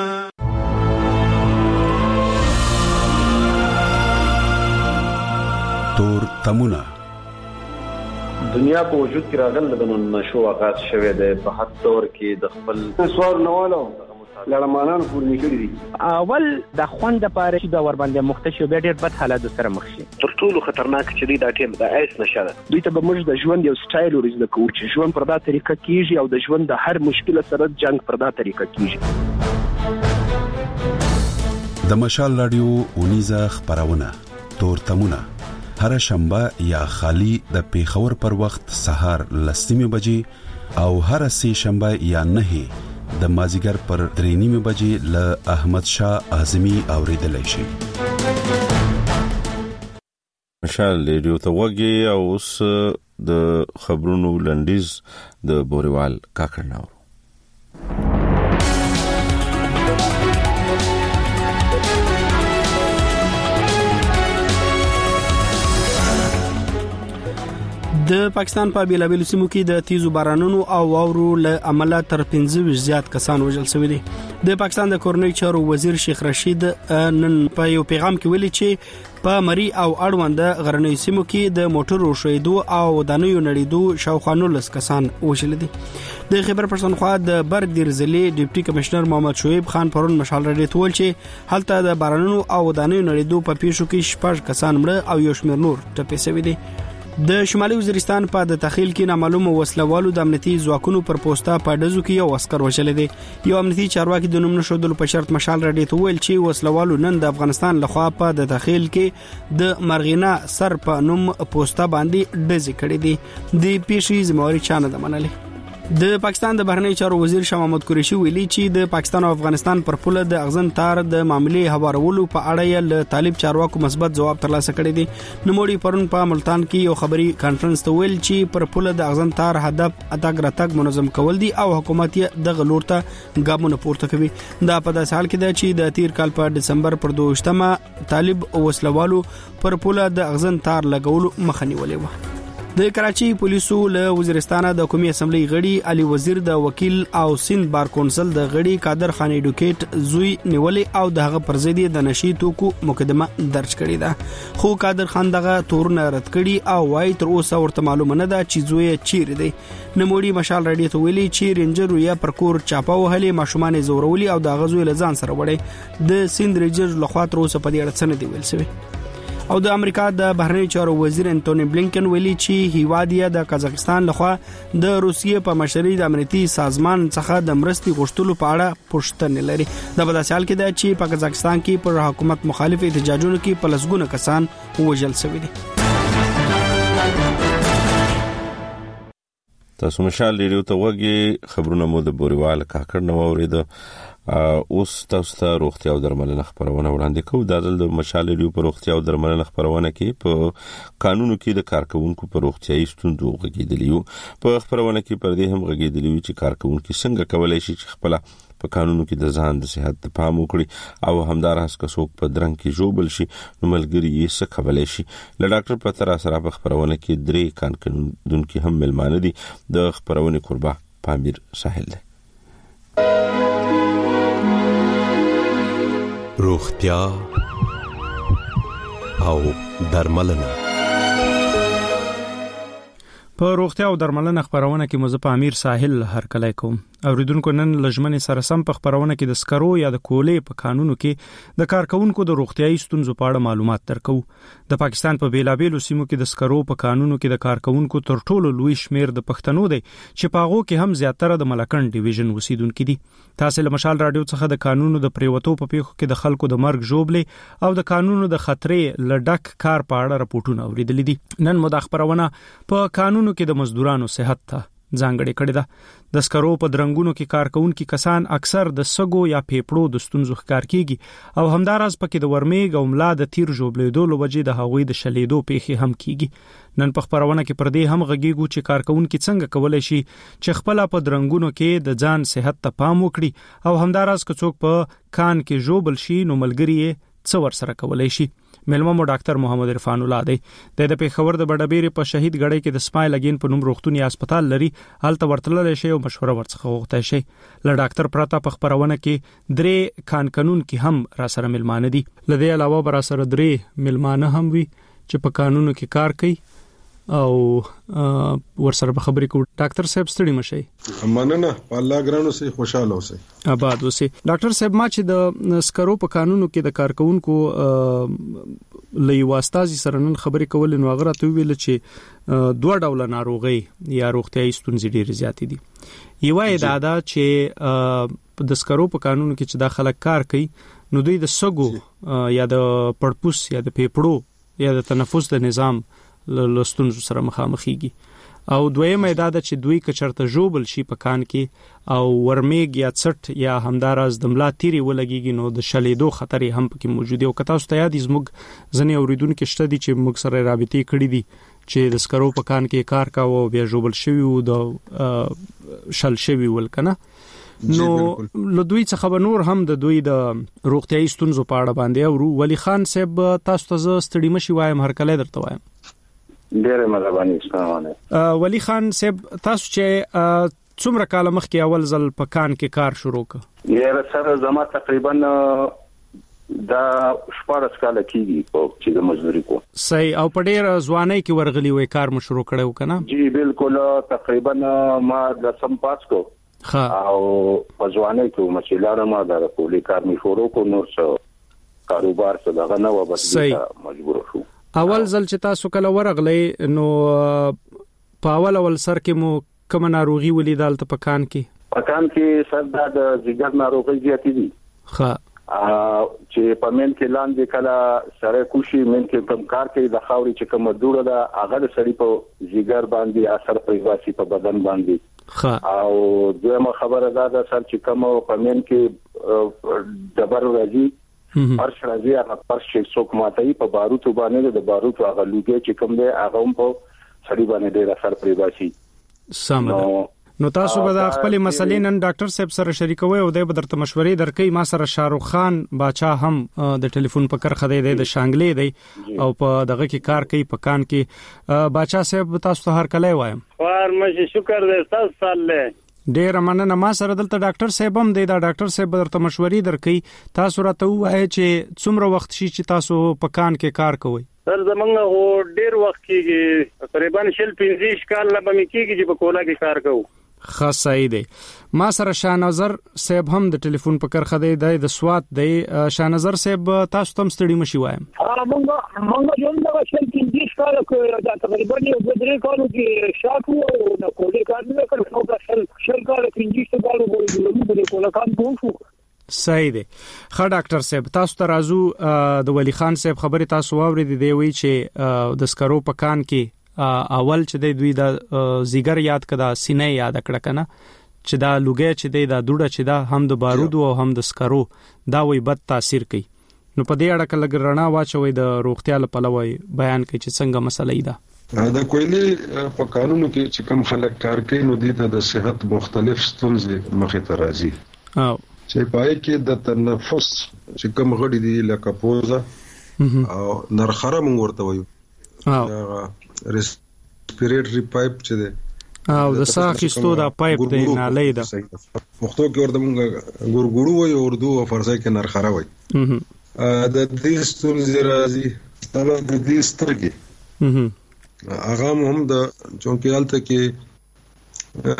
تور تمونه دنیا په وجود کې راغله د نشو آغاز شوه د په هر دور کې د خپل سوار نوالو لړمانان پورنی کړی دي. اول د خوند لپاره چې د ور باندې مختشي به ډېر بد حالات سره مخ شي. تر ټولو خطرناک چې دی دا ټیم د ایس نشه ده. دوی ته به موږ د ژوند یو سټایل ورزده کوو چې ژوند پر دا طریقه کیږي او د ژوند د هر مشکل سره جنگ پر دا طریقه کیږي. د مشال رادیو اونیزه خبرونه تور تمونه هر شنبه یا خالی د پیښور پر وخت سهار لسمه بجې او هر سه شنبه یا نه د مازیګر پر درې نیمه بجې له احمد شاه اعظمي اوریدلای شي. مشال ریډیو ته وګي او اوس د خبرونو لنډیز د بوريوال کاکړناو. د پاکستان په بیلابیلو سیمو کې د تیزو بارانونو او واورو له امله تر پنځه ویشت زیات کسان وژل شوي دي. د پاکستان د کورنۍ چارو وزیر شیخ رشید نن په یو پیغام کې ویلي چې په مری او اړوند غرنۍ سیمو کې د موټرو شویدو او دانیو نړیدو شاوخوا نولس کسان وژل دي. د خیبر پښتونخوا د برګ دیرزلي ډیپټي کمشنر محمد شعیب خان پرون مشال راډیو ته ویل چې هلته د بارانونو او دانیو نړیدو په پیښو کې شپږ کسان مړه او یو شمېر نور ټپي شوي دي. د شمالي وزیرستان په د تخیل کې نامعلومه وسلوالو د امنیتي ځواکونو پر پوسټه په دزو کې یو عسكر وژل دي. یو امنیتي چارواکي د نوم نشودلو په شرط مشال راډیو ته ویل چې وسلوالو نن د افغانستان لخوا په د تخیل کې د مرغینا سر په نوم پوسټه باندې ډزې کړې دي. د پیښې ذمہواری چانه ده منلې. د پاکستان د بهرنی چارو وزیر شاه محمود قریشي ویلي چې د پاکستان او افغانستان پر پوله د اغزن تار د معاملې هوارولو په اړه یې له طالب چارواکو مثبت ځواب ترلاسه کړی دی. نوموړي پرون په ملتان کې یو خبري کانفرنس ته ویل چې پر پوله د اغزن تار هدف اتګ راتګ منظم کول دي او حکومت یې د غلور ته ګامونه پورته کوي. دا په داسې حال کې ده چې د تیر کال په دسمبر پر دوشتمه طالب وسلوالو پر پوله د اغزن تار لګولو مخه نیولې و. د کراچي پولیسو له وزیرستانه د قومي اسمبلی غړي علي وزیر د وکیل او سند بار کونسل د غړي قادر خان ایډوکیټ زوی نیولې او دغه پر ضد د نشي توکو مقدمه درج کړې ده. خو قادر خان دغه تورونه رد کړي او وايي تر اوسه ورته معلومه نه ده چې زوی چیرې دی. نموړي مشال راډیو ته ویلي چې رینجر یا پر کور چاپه وهلې ماشومان زورولي او دغه زوی له ځان سره وړي. د سند رینجر لخوا تر اوسه په دې اړه څه نه دی ویل شوی. او د امریکا د بهرنی چارو وزیر انټونی بلینکن ویلي چې هیوادیه د قزاقستان لخوا د روسیې په مشرۍ د امنیتي سازمان څخه د مرستي غوښتلو په اړه پوښتنه لري. د بداسال کې د چې په قزاقستان کې پر حکومت مخالف احتجاجونو کې په لسګونه کسان وژل شوي دي. تاسو مشال ریډیو ته وګي خبرونه مو د بوريوال کاکړ نو اوریدو. اوس تاسو ته روغتیا او درملنه خبرونه وړاندې کوو. د دل مشال ریډیو پر روغتیا او درملنه خبرونه کې په قانونو کې د کارکونکو پر روغتیاي ستونزو غږیدلیو. په خبرونه کې پر دې هم غږیدلیو چې کارکونکو څنګه کولای شي چې خپل په قانونو کې د ځان د صحت ته پام وکړي او همدارس که څوک په درنګ کې جوړبل شي نو ملګری یې څه کولای شي. له ډاکټر پتر سره په خبرونه کې درې کارکونکو هم ملمانه دي. د خبرونه قربا پامیر ساحل ده. روغتیا او درملنه. په روغتیا او درملنه خبرونه کې مزه په امیر ساحل هر کله کوم. اوریدونکو نن لجمن سره سم په خبرونه کې د سکرو یا د کولې په قانونو کې د کارکونکو د روغتيایي ستونزو په اړه معلومات درکو. د پاکستان په بیلابیلو سیمو کې د سکرو په قانونو کې د کارکونکو تر ټولو لوی شمیر د پښتنو دی چې په هغه کې هم زیاتره د ملکن ډیویژن اوسیدونکو دي. تاسو له مشال راډیو څخه د قانونو د پریوتو په پیښو کې د خلکو د مرګ جوړبلې او د قانونو د خطرې لډک کار په اړه راپورټونه اوریدل دي. نن مو د خبرونه په قانونو کې د مزدورانو صحت ته ځانګړې کړې ده. د سکرو په درنګونو کې کارکونکو کسان اکثر د سګو یا پیپړو د ستونزو ښکار کیږي او همدارس پکې د ورمیګ او ملا د تیر جوړبلېدو لوجې د هغوی د شلیدو پیښې هم کیږي. نن په خبرونه کې پر دې هم غږیږو چې کارکونکو څنګه کولای شي چې خپل په درنګونو کې د ځان صحت ته پام وکړي او همدارس که څوک په کان کې جوړبل شي نو ملګری یې څو ور سره کولای شي. ملما مو ډاکټر محمد عرفان الله دی. د پیښور د بډابېری په شهید غړی کې د سپای لګین په نوم روغتونی هسپتال لري. هلته ورتلل شي او مشوره ورڅخه غوښتای شي. ل ډاکټر پراته په خبرونه کې درې کان قانون کې هم را سره ملمانه دي. لدې علاوه بر سره درې ملمانه هم وي چې په قانونو کې کار کوي او ورسره به خبرې کوو. ډاکټر صاحب ستړي مشي. مننه. الله ګرانو سي خوشاله اوسئ. آباد اوسئ. ډاکټر صاحب ما چې د سکرو په قانونو کې د کارکونکو لې واسطازي سره نن خبرې کول نو غره ته ویل چې دوه ډول ناروغي یا روغتيایي ستونزې ډېر زیات دي. یو یې دا ده چې د سکرو په قانونو کې چې داخله کار کوي نو دوی د سګو یا د پړپوس یا د پیپړو یا د تنفس د نظام لستونزو سره مخامخېږي او دویمه دا د چې دوی کچرته جوبل شي په کان کې او ورمیګ یا څټ یا همداراز د ملا تیری ولګيږي نو د شلیدو خطر هم پکې موجود او کتا ست یاد زموږ ځنې اوریدونکو شته دي چې موږ سره رابطې کړې دي چې د سکرو په کان کې کار کاوه بیا جوبل شوی او د شل شوی ولکنه نو له دوی څخه به نور هم د دوی د روغتيایي ستونزو په اړه باندې او ولی خان صاحب تاسو ته ستړي مشي وایم هر کله درته وایم ډېر مهرباني ستاسو ولی خان صاحب تاسو چې څومره کال مخکې اول ځل په کان کې کار شروع کړ یاره سره زما تقریبا دا شپږ کال کېږي چې د مزدوري کو صحیح او په ډېر ځوانۍ کې ورغلی وې کار مو شروع کړو کنه جی بالکل تقریبا ما د سم پاس کو ها او په ځوانۍ کې مچلاره ما د کولی کار می شروع کو نور څه کاروبار څه دغه نه و بس مجبور شو اول ځل چې تاسو کله ورغلې نو په اول اول سر کې مو کوم ناروغي ولیدل ته پکان کې پکان کې سر د ځګر ناروغي زیاتې دي ها چې په من کې لاندې کله سره کوشي من کې کم کار کوي د خاوري چې کوم دوړه ده هغه د سړي په ځګر باندې اثر پریواسي په بدن باندې او دغه خبره ده د سر چې کوم په من کې دبر راځي پرش راځي هغه پرش چې څوک ماتای په باروتو باندې د باروتو هغه لوګي چې کوم دی هغه هم په سړي باندې ډېر اثر پریواسي سم نو تاسو به د خپل مسلې نن ډاکټر صاحب سره شریکوي او د بدرته مشورې درکې ما سره شاروخ خان باچا هم د ټلیفون په کرخه دی د شانګلې دی او په دغه کې کار کوي په کان کې باچا صاحب تاسو ته هر کله وایم خیر مشه شکر دې تاسو سره ډېر مننه ما سره دلته ډاکټر صاحب هم دی دا ډاکټر صاحب درته مشورې درکې تاسو راته وایي چې څومره وخت شي چې تاسو په کان کې کار کوئ سر زمونږ هو ډېر وخت کېږي تقریبا شل پنځه کال لا به مې کېږي چې په کولا کې کار کوو خاصه دی ما سره شاهنظر صاحب هم د ټلیفون په کرخه دی د سوات دی شاهنظر صاحب تاسو تم ستړي مشي وایم ها مونږ مونږ یو نو شل پنځه کال کې دا تقریبا یو درې کال کې شاکو نو کولی کار نه کړو نو دا شل شل کال پنځه کال وګورئ نو کولا کار کوو صحیح دی خا ډاکټر صاحب تاسو ته راځو د ولی خان صاحب خبره تاسو واورید دی وی چې د سکرو په کان کې اول چې دوی د زیګر یاد کړه سینې یاد کړه کنه چې دا لوګي چې دا دوړه چې دا هم د بارودو او هم د سکرو دا وی بد تاثیر کوي نو په دې اړه کله رڼا واچوي د روغتیا لپاره وی بیان کوي چې څنګه مسله ده دا کویلې په قانونو کې چې کوم خلک کار کوي نو د د صحت مختلف ستونزې مخې ته راځي او چې پای کې د تنفس چې کوم غړي دي لکه پوزه او نرخره مونږ ورته وایو او ریسپیریټری پایپ چې ده او د ساه اخیستو دا پایپ دی نالۍ ده پښتو کې ورته مونږ ګورګوړو وایو اردو او فارسی کې نرخره وایي د دې ستونزې راځي دا د دې سترګې هغه هم د چونکې حالت کې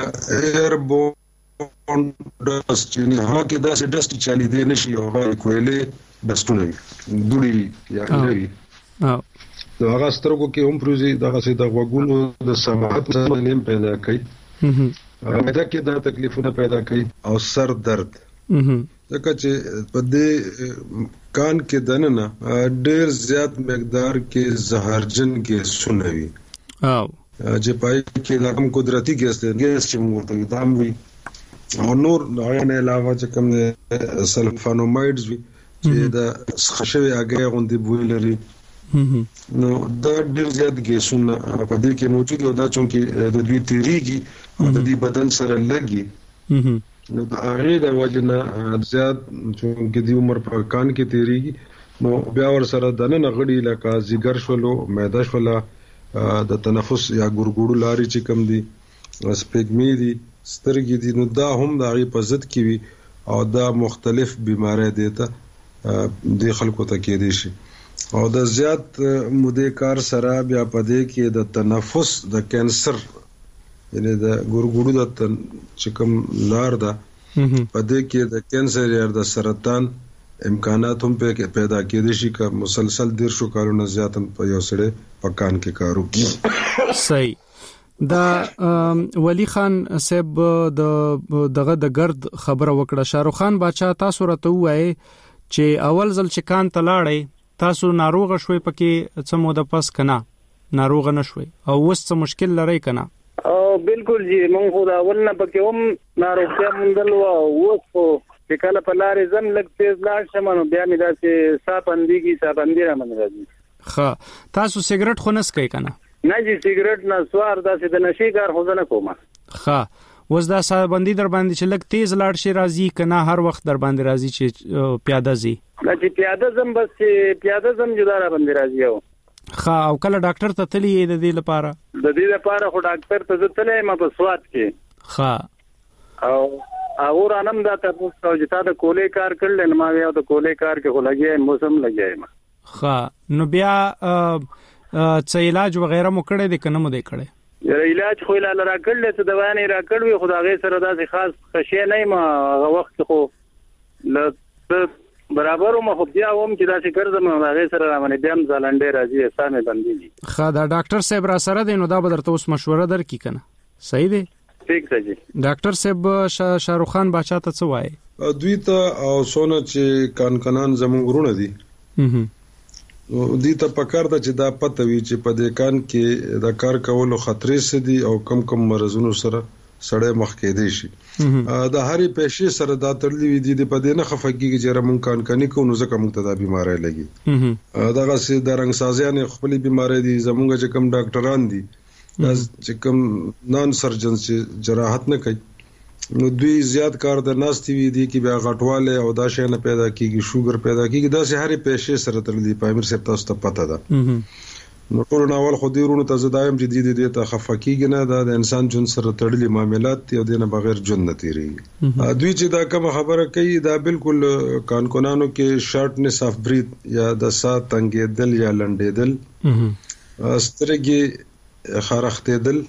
ایربون ډست چې نه هغه کې داسې ډست چالي دی نشي او هغه کویلې ډستونه دوړي یا لري او دا هغه سترګو کې هم پروزي دغه سي د غوګونو د سماعت سره پیدا کوي هغه دا کې دا تکلیفونه پیدا کوي او سر درد ځکه چې په دې کان کې دننه ډېر زیات مقدار کې زهرجن کې سنوي او چې پای کې د کوم قدرتي ګیس دی ګیس چې موږ ته دام وي او نور هغه نه علاوه چې کوم سلفانومایډز وي چې د خشوي اگې غوندي بوی لري نو دا ډېر زیات ګیسونه په دې کې موجود او دا چونکې د دوی تیریږي او د دې بدن سره لګي نو دا هغه د وجنه زیات چونکې د عمر په کان کې تیریږي نو بیا ور سره د نن غړي لکه زیګر شولو معده شولا د تنفس یا ګورګوړو لاري چې کم دي سپېګمي دي سترګې دي نو دا هم د هغه په ضد کې وي او دا مختلف بیماری دي ته د خلکو ته کې دي شي او د زیات مودې کار سره بیا پدې کې د تنفس د کانسر یعنی د ګورګوړو د چې کوم لار ده پدې کې د کانسر یا د سرطان امکانات هم پیدا کېدي شي که مسلسل ډیر شو کارونه زیات په یو سره پکان کې کارو کی صحیح دا ولی خان صاحب د دغه د ګرد خبره وکړه شاروخ خان باچا تاسو راته وایي چې اول ځل چې کان تلاړی تاسو ناروغ شوي پکې څه مو د پس کنه ناروغ نه شوي او وس څه مشکل لري کنه بالکل جی مونږ خو دا ولنه پکې هم ناروغه مندل و او خو چې کله په لارې زم لګ تیز لاړ شم نو بیا مې داسې صابندګي صابندي را من راځي. ښه تاسو سیګریټ خو نه سکئ کنه؟ نه جی سیګریټ نه سوار داسې د نشي کار خو نه کوم. ښه وز دا صابندي در باندې چې لګ تیز لاړ شي راځي کنه هر وخت در باندې راځي چې پیاده زی؟ نه چې پیاده زم بس چې پیاده زم جدا را باندې راځي. او ښه او کله ډاکټر ته تلی د دې لپاره؟ د دې لپاره خو ډاکټر ته تلې ما په سواد کې. ښه او او رانم دا تاسو چې تا د کولې کار کړل نو ما یو د کولې کار کې خو لګي موسم لګي ما. ښه نو بیا څه علاج وغیرہ مو کړی دی کنه مو دی کړی؟ علاج خو لا را کړل څه دوا نه را کړوي خدای سره داسې خاص خشي نه ما وخت خو ل برابر مو خو بیا هم چې داسې ګرځم هغه سره باندې بیا ځلنډې راځي اسانه باندې. خا دا ډاکټر صاحب را سره دی نو دا به درته اوس مشوره درکې کنه صحیح دی؟ ٹھیک ده جی. ډاکټر صاحب شاروخ خان باچا ته څه وایي؟ دوی ته او سونه چې کان کنان زمونږ ورونه دي نو دوی ته پکار ده چې دا پته وي چې په دې کان کې د کار کولو خطرې څه دي او کم کم مرزونو سره سړی مخ کې دی شي. د هرې پېښې سره دا تړلې وي دي په دې نه خفګي چې رمون کان کني کو نو ځکه موږ ته دا بیماری لګي. دغه سي د رنګ سازیان خپل بیماری دي زمونږ چې کم ډاکټران دي چې کم نان سرجن چې جراحت نه کوي نو دوی زیات کار د ناستي وي دي کې بیا غټواله او دا شی نه پیدا کیږي شوګر پیدا کیږي دا سه هرې پېښې سره تړلې پامیر سره تاسو ته پته ده. نو ټول ناول خو دی ورونو ته زدایم چې دې دې ته خفقېږي نه دا د انسان جون سره تړلې معاملات دي او دینه بغیر جون نه تیری. دوی چې دا کوم خبره کوي دا بالکل کانکونانو کې شارټنس اف بریث یا د ساه تنګېدل یا لنډېدل سترګې خارختېدل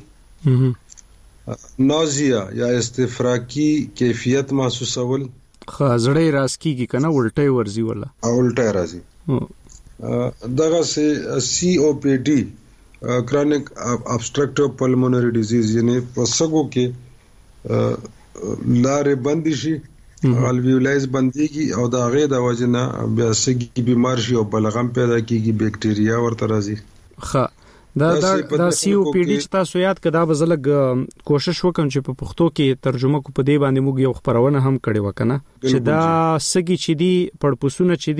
نازیا یا استفراقی کیفیت محسوسول خازړې راس کیږي کنه الټي ورزي ولا الټي راځي دغه سی او پی ډی کرونیک ابسټرکټیو پلمونری ډیزیز یعنی پسګو کې لارې بندي شي الویولایز بنديږي او دا غي د وجنه بیا سګي بیمار شي او بلغم پیدا کیږي بیکټیریا ورته راځي. ښه دا دا دا سی او پی ډی چې تاسو یاد کړه دا بزلګ کوشش وکم چې په پښتو کې ترجمه کو په دې باندې موږ یو خبرونه هم کړې وکنه چې دا سګي چې دی پړپوسونه چې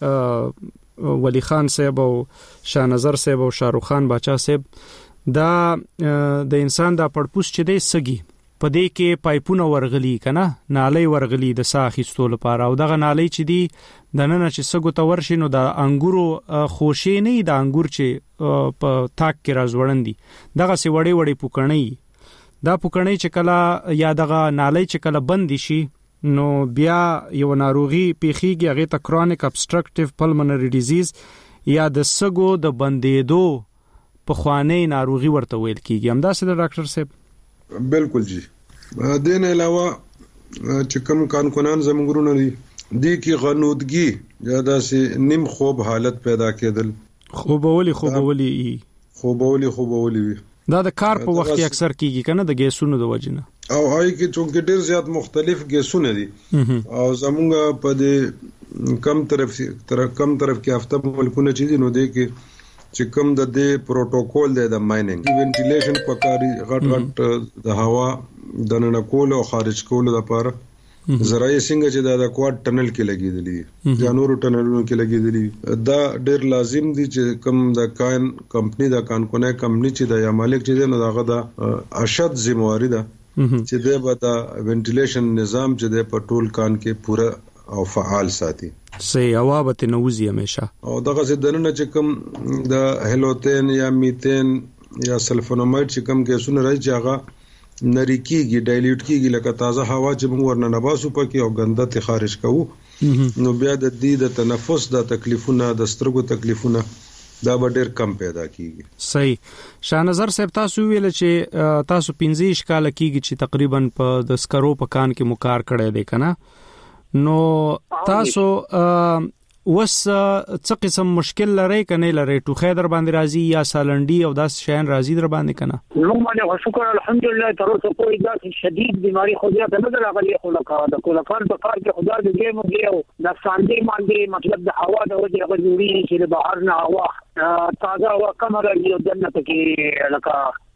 دی ولی خان صاحب او شاه نظر صاحب او شاروخ خان باچا صاحب دا د انسان دا پړپوس چې دی سګي په دې کې پایپونه ورغلي کنه نالي ورغلي د ساه اخیستو لپاره او دغه نالي چې دی د نن چې سګو ته ورشي نو د انګورو خوشي نه د انګور چې په تاک کې راځوړندي دغه سی وړي وړي پوکړنی دا پوکړنی چې کله یا دغه نالي چې کله بند شي نو بیا یو ناروغي پیخيږي هغه ته کرونیک ابسټرکټیو پلمونری ډیزیز یا د سګو د بندېدو په خواني ناروغي ورته ویل کیږي. همدا څه د ډاکټر صاحب بالکل جی. دین علاوه چې کوم کانکونان زمګرونه دي دي کې غنودګي یا داسې نیم خوب حالت پیدا کېدل خوبولي خوبولي خوبولي خوبولي دا د کار په وخت کې اکثر کیږي کنه د ګیسونو د وجنه او هاي کې چونکه ډیر زیات مختلف ګیسونه دي او زمونږ په دې کم طرف تر کم طرف کې هفته ملکونه چې دي نو دي کې چې کوم د دې پروتوکول دی د مایننګ وینټیلیشن پکاري غټ غټ د هوا د نن کول او خارج کول لپاره زراعي څنګه چې د کواد ټنل کې لګیدلی جانورو ټنلونو کې لګیدلی دا ډیر لازم دي چې کوم د کاین کمپنی د کانکونه کمپنی چې د یا مالک چې نو دغه د اشد ذمہواری ده چې د بتا وینټیلیشن نظام چې د پټول کان کې پورا او فعال ساتي صحیح هوا به نوځي همیشه او دغه ځدنه چې کوم د هلوتین یا میتین یا سلفوناماید چې کوم ګیسونه راځي چې هغه نری کیږي ډایلیوټ کیږي لکه تازه هوا چې موږ ورنه نباسو پکې او ګنده ته خارج کوو نو بیا د دې د تنفس د تکلیفونه د سترګو تکلیفونه دا به ډېر کم پیدا کیږي. صحیح شاه نظر صاحب تاسو ویل چې تاسو پنځه کال کیږي چې تقریبا په د سکرو په کان کې مکار کړی دی کنه نو تاسو وس څه قسم مشکل لري کنه لري ټوخه در باندې راځي یا سالنډي او داس شین راځي در باندې کنه نو باندې شکر الحمدلله تر اوسه کوئی داسې شدید بیماری خو ځا نه راغلي خو لکه د کولکان په کار کې خدای دې ګیم دی او د ساندې باندې مطلب د هوا د وجه غوړي چې د بهر نه هوا تازه هوا کم راځي او دنه کې لکه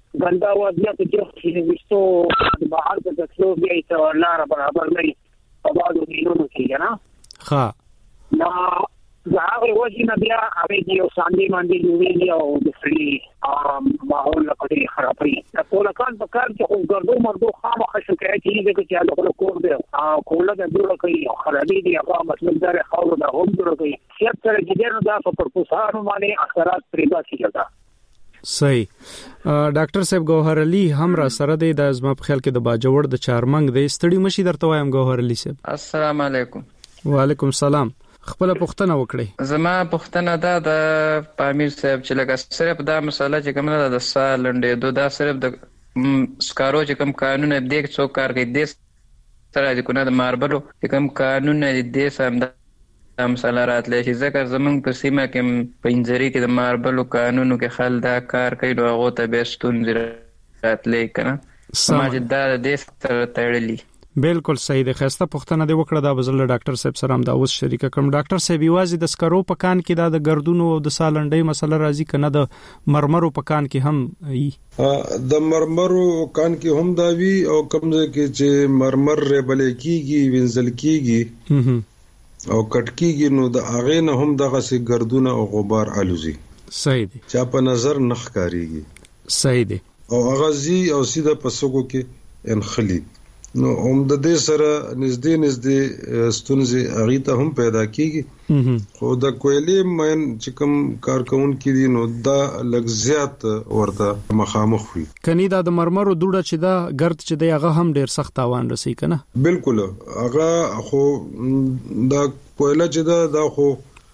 ګندا وضعیت چې وستو بهر د تکلو بیا ته لار برابر نه په بعضو ځایونو کې نه ها نو زه وځي نه بیا هغه یو ساندې باندې جوړېږي او د فری ماحول لپاره خرابې دا ټول کار په کار کې خو ګردو مردو خامخا شو کوي چې چې هغه کور دی او کوله د جوړ کوي خرابې دي هغه مطلب دا خاور د هم جوړ کوي چې تر دې نه دا په پرپوسانو باندې اثرات پریدا کیږي صحیح ډاکټر صاحب گوهر علي هم را سره د ازما په خیال کې د باجوړ د چارمنګ د استړي مشي درته وایم گوهر علي صاحب السلام علیکم. وعلیکم السلام. خپل پوښتنه وکړئ. زما پوښتنه دا د پامیر صاحب چې لکه صرف دا مسله چې کومه ده د سال لنډې دا صرف د سکارو چې کوم قانون دی څو کار کوي د سره د کونه د ماربلو چې کوم قانون دی سم د مسله راتلې چې ذکر زمونږ په سیمه کې په انځري کې د ماربلو قانونو کې خل دا کار کوي نو هغه ته به ستونزې راتلې کنه سماج دا د دې سره تړلې. بالکل صحیح ده. خسته پوښتنه دی وکړه دا بزل ډاکټر صاحب سره هم دا اوس شریک کوم. ډاکټر صاحب یوازې د سکرو په کان کې دا د ګردونو او د سالنډۍ مسله راځي کنه د مرمرو په کان کې هم ای د مرمرو کان کې هم دا وی او کومځه کې چې مرمر ریبل کیږي وینځل کیږي او کټکیږي نو د اغه نه هم دغه سي ګردونه او غبار الوزي. صحیح دي. چا په نظر نخ کاریږي. صحیح دي. او اغازي او سیده پسوګو کې انخلي نو هم د دې سره نږدې نږدې ستونزې اغه ته هم پیدا کیږي. خو د کویلې مین چې کوم کارکون کې دي نو دا لږ زیات ورته مخامخ وي. کني دا د مرمرو دوړه چې دا ګرد چې دی هغه هم ډیر سخت تاوان رسي کنه. بالکل هغه خو دا کویله چې دا دا خو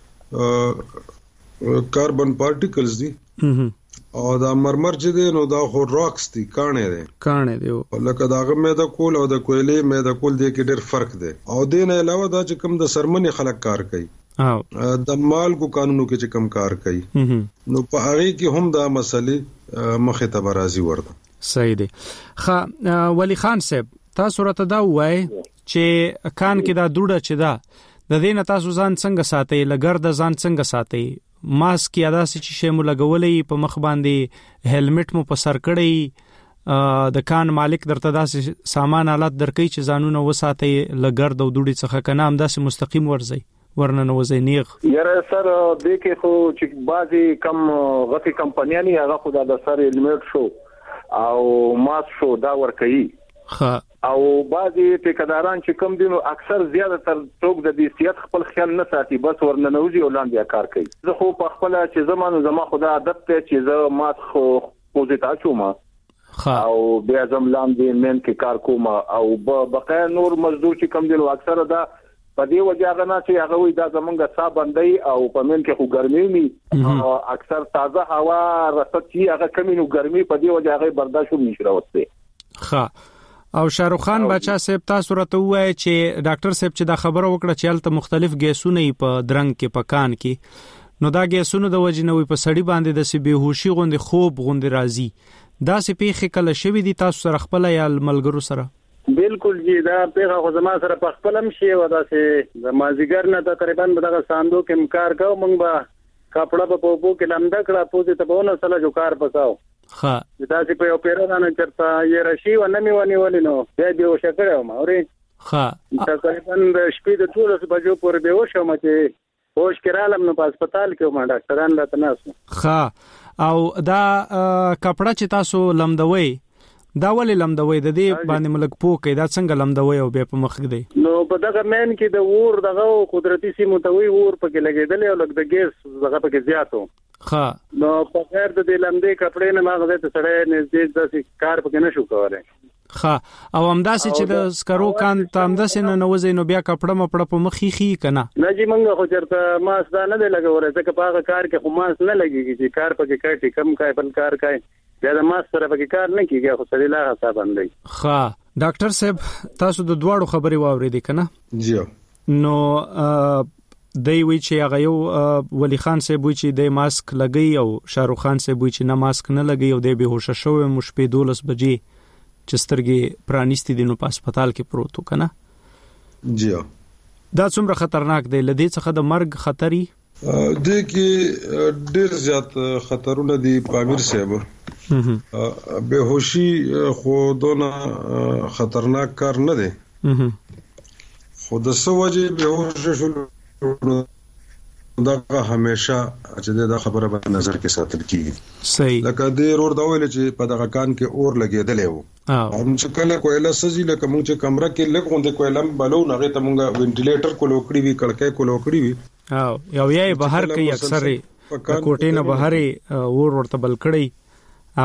کاربن پارټیکلز دي او دا مرمر چې دی نو دا خو راکس دي کانه دي کانه دي لکه داغه مې د کول او د کویلې مې د کول دی کې ډېر فرق دی. او دین علاوه دا چې کوم د سرمنې خلک کار کوي او د مالګو قانونو کې چې کوم کار کوي نو په هغه کې هم دا مسلې مخه ته برازي ورده. صحیح دی. خا ولی خان صاحب تاسو راته دا وای چې کان کې دا دوړه چې دا د دې نه تاسو ځان څنګه ساتي لګر د ځان څنګه ساتي ماسک یا داسې چې شی مو لګولې په مخ باندې هیلمټ مو په سر کړی د کان مالک درته داسې سامان آلات درکې چې ځانونه وساتي لګر د دوړي څخه کنه هم داسې مستقیم ورځي ورننه وځي نیغ. یاره سر دې کې خو چې بعضي کم غټي کمپنیانی هغه خو د سر هیلمټ شو او ماسک شو دا ور کوي. ها او بعضي ټیکداران چې کم دي نو اکثر زیاده تر ټوک د دې سیاست خپل خیال نه ساتي بس ورننوځي او لاندې کار کوي. زه خو په خپل چې زمانو زما خدا عادت ته چې زه مات خو پوزیټا چوم او بیا زم لاندې من کې کار کوم او بقای نور مزدور چې کم دي نو اکثر دا په دې وجه غنا چې هغه وي دا زمونږه صاحب بندي او په من کې خو ګرمي می او اکثر تازه هوا رسټي هغه کمی نو ګرمي په دې وجه هغه برداشت نشي راوځي. ها او شاروخ خان بچا صاحب تاسو راته وای چې ډاکټر صاحب چې دا خبره وکړه چې الته مختلف ګیسونه په درنګ کې پکان کې نو دا ګیسونه د وجنوي په سړی باندې د سی بهوشي غوندي خوب غوندي راځي دا سی پیخه کله شوی دي تاسو سره خپل یا ملګرو سره. بالکل جی دا پیغه خو زما سره په خپلم شی ودا سه د مازیګر نه تقریبا دغه ساندو کې مکار کو مونږ با کپڑا په پوپو کې لمدا کړه پوزې ته بونه سره جو کار پکاو. ها دا چې په پیرانو چرته یې رشي و نه میونی ولینو بیا به وشکړم اوري. ها تقریبا د شپې د ټول بجو پورې به وشم چې هوش کړهلم نو په هسپتال کې ما ډاکټران راته ناسو. ها او دا کپڑا چې تاسو لمدوي دا ولې لمدوي د دې باندې ملک پوکې دا څنګه لمدوي او به په مخ کې نو په دغه مین کې د ور دغه قدرتي سیمو ته وی ور پکې لګیدل او لګ د ګیس دغه پکې زیاتو. ها نو په غیر د دې لمدې کپڑے نه ماغه ته سړی نږدې د کار پکې نشو کولای. ها او همداسې چې د سکرو کان تامداسې نه نوځي نو بیا کپڑا مپړه په مخ خي کنه نه جی منګه خو چرته ماس دا نه دی لګورې ځکه په هغه کار کې خو ماس نه لګيږي چې کار پکې کوي کم کوي بل کار کوي دا د ماس سره پکې کار نه کیږي خو سړی لا حساب اندي. ها ډاکټر صاحب تاسو د دواړو خبرې واورېدې کنه جی نو دی وی چې هغه یو ولی خان صاحب وی چې د ماسک لګي او شاروخ خان صاحب وی چې نه ماسک نه لګي او د به هوش شوی مشپې دولس بجې چې سترګې پرانیستي دي نو په هسپتال کې پروت وکنه. جی دا څومره خطرناک دی لدې څخه د مرګ خطرې د کې ډېر زیات خطرونه دي پامیر صاحب بهوشي خو دونه خطرناک کار نه دی خو د سوجي بهوش شو دا همیشه چې دا خبره په نظر کې ساتل کیږي صحیح لکه د روډ دا ویل چې په دغه کان کې اور لګیدلې وو او چې کله کویلا سزي لکه موږ چې کمره کې لګ غونډه کویلم بلو نه ته موږ وینټیلیټر کو لوکړی وی کړکې کو لوکړی وی او یو یې بهر کې اکثر کوټې نه بهر اور ورته بل کړی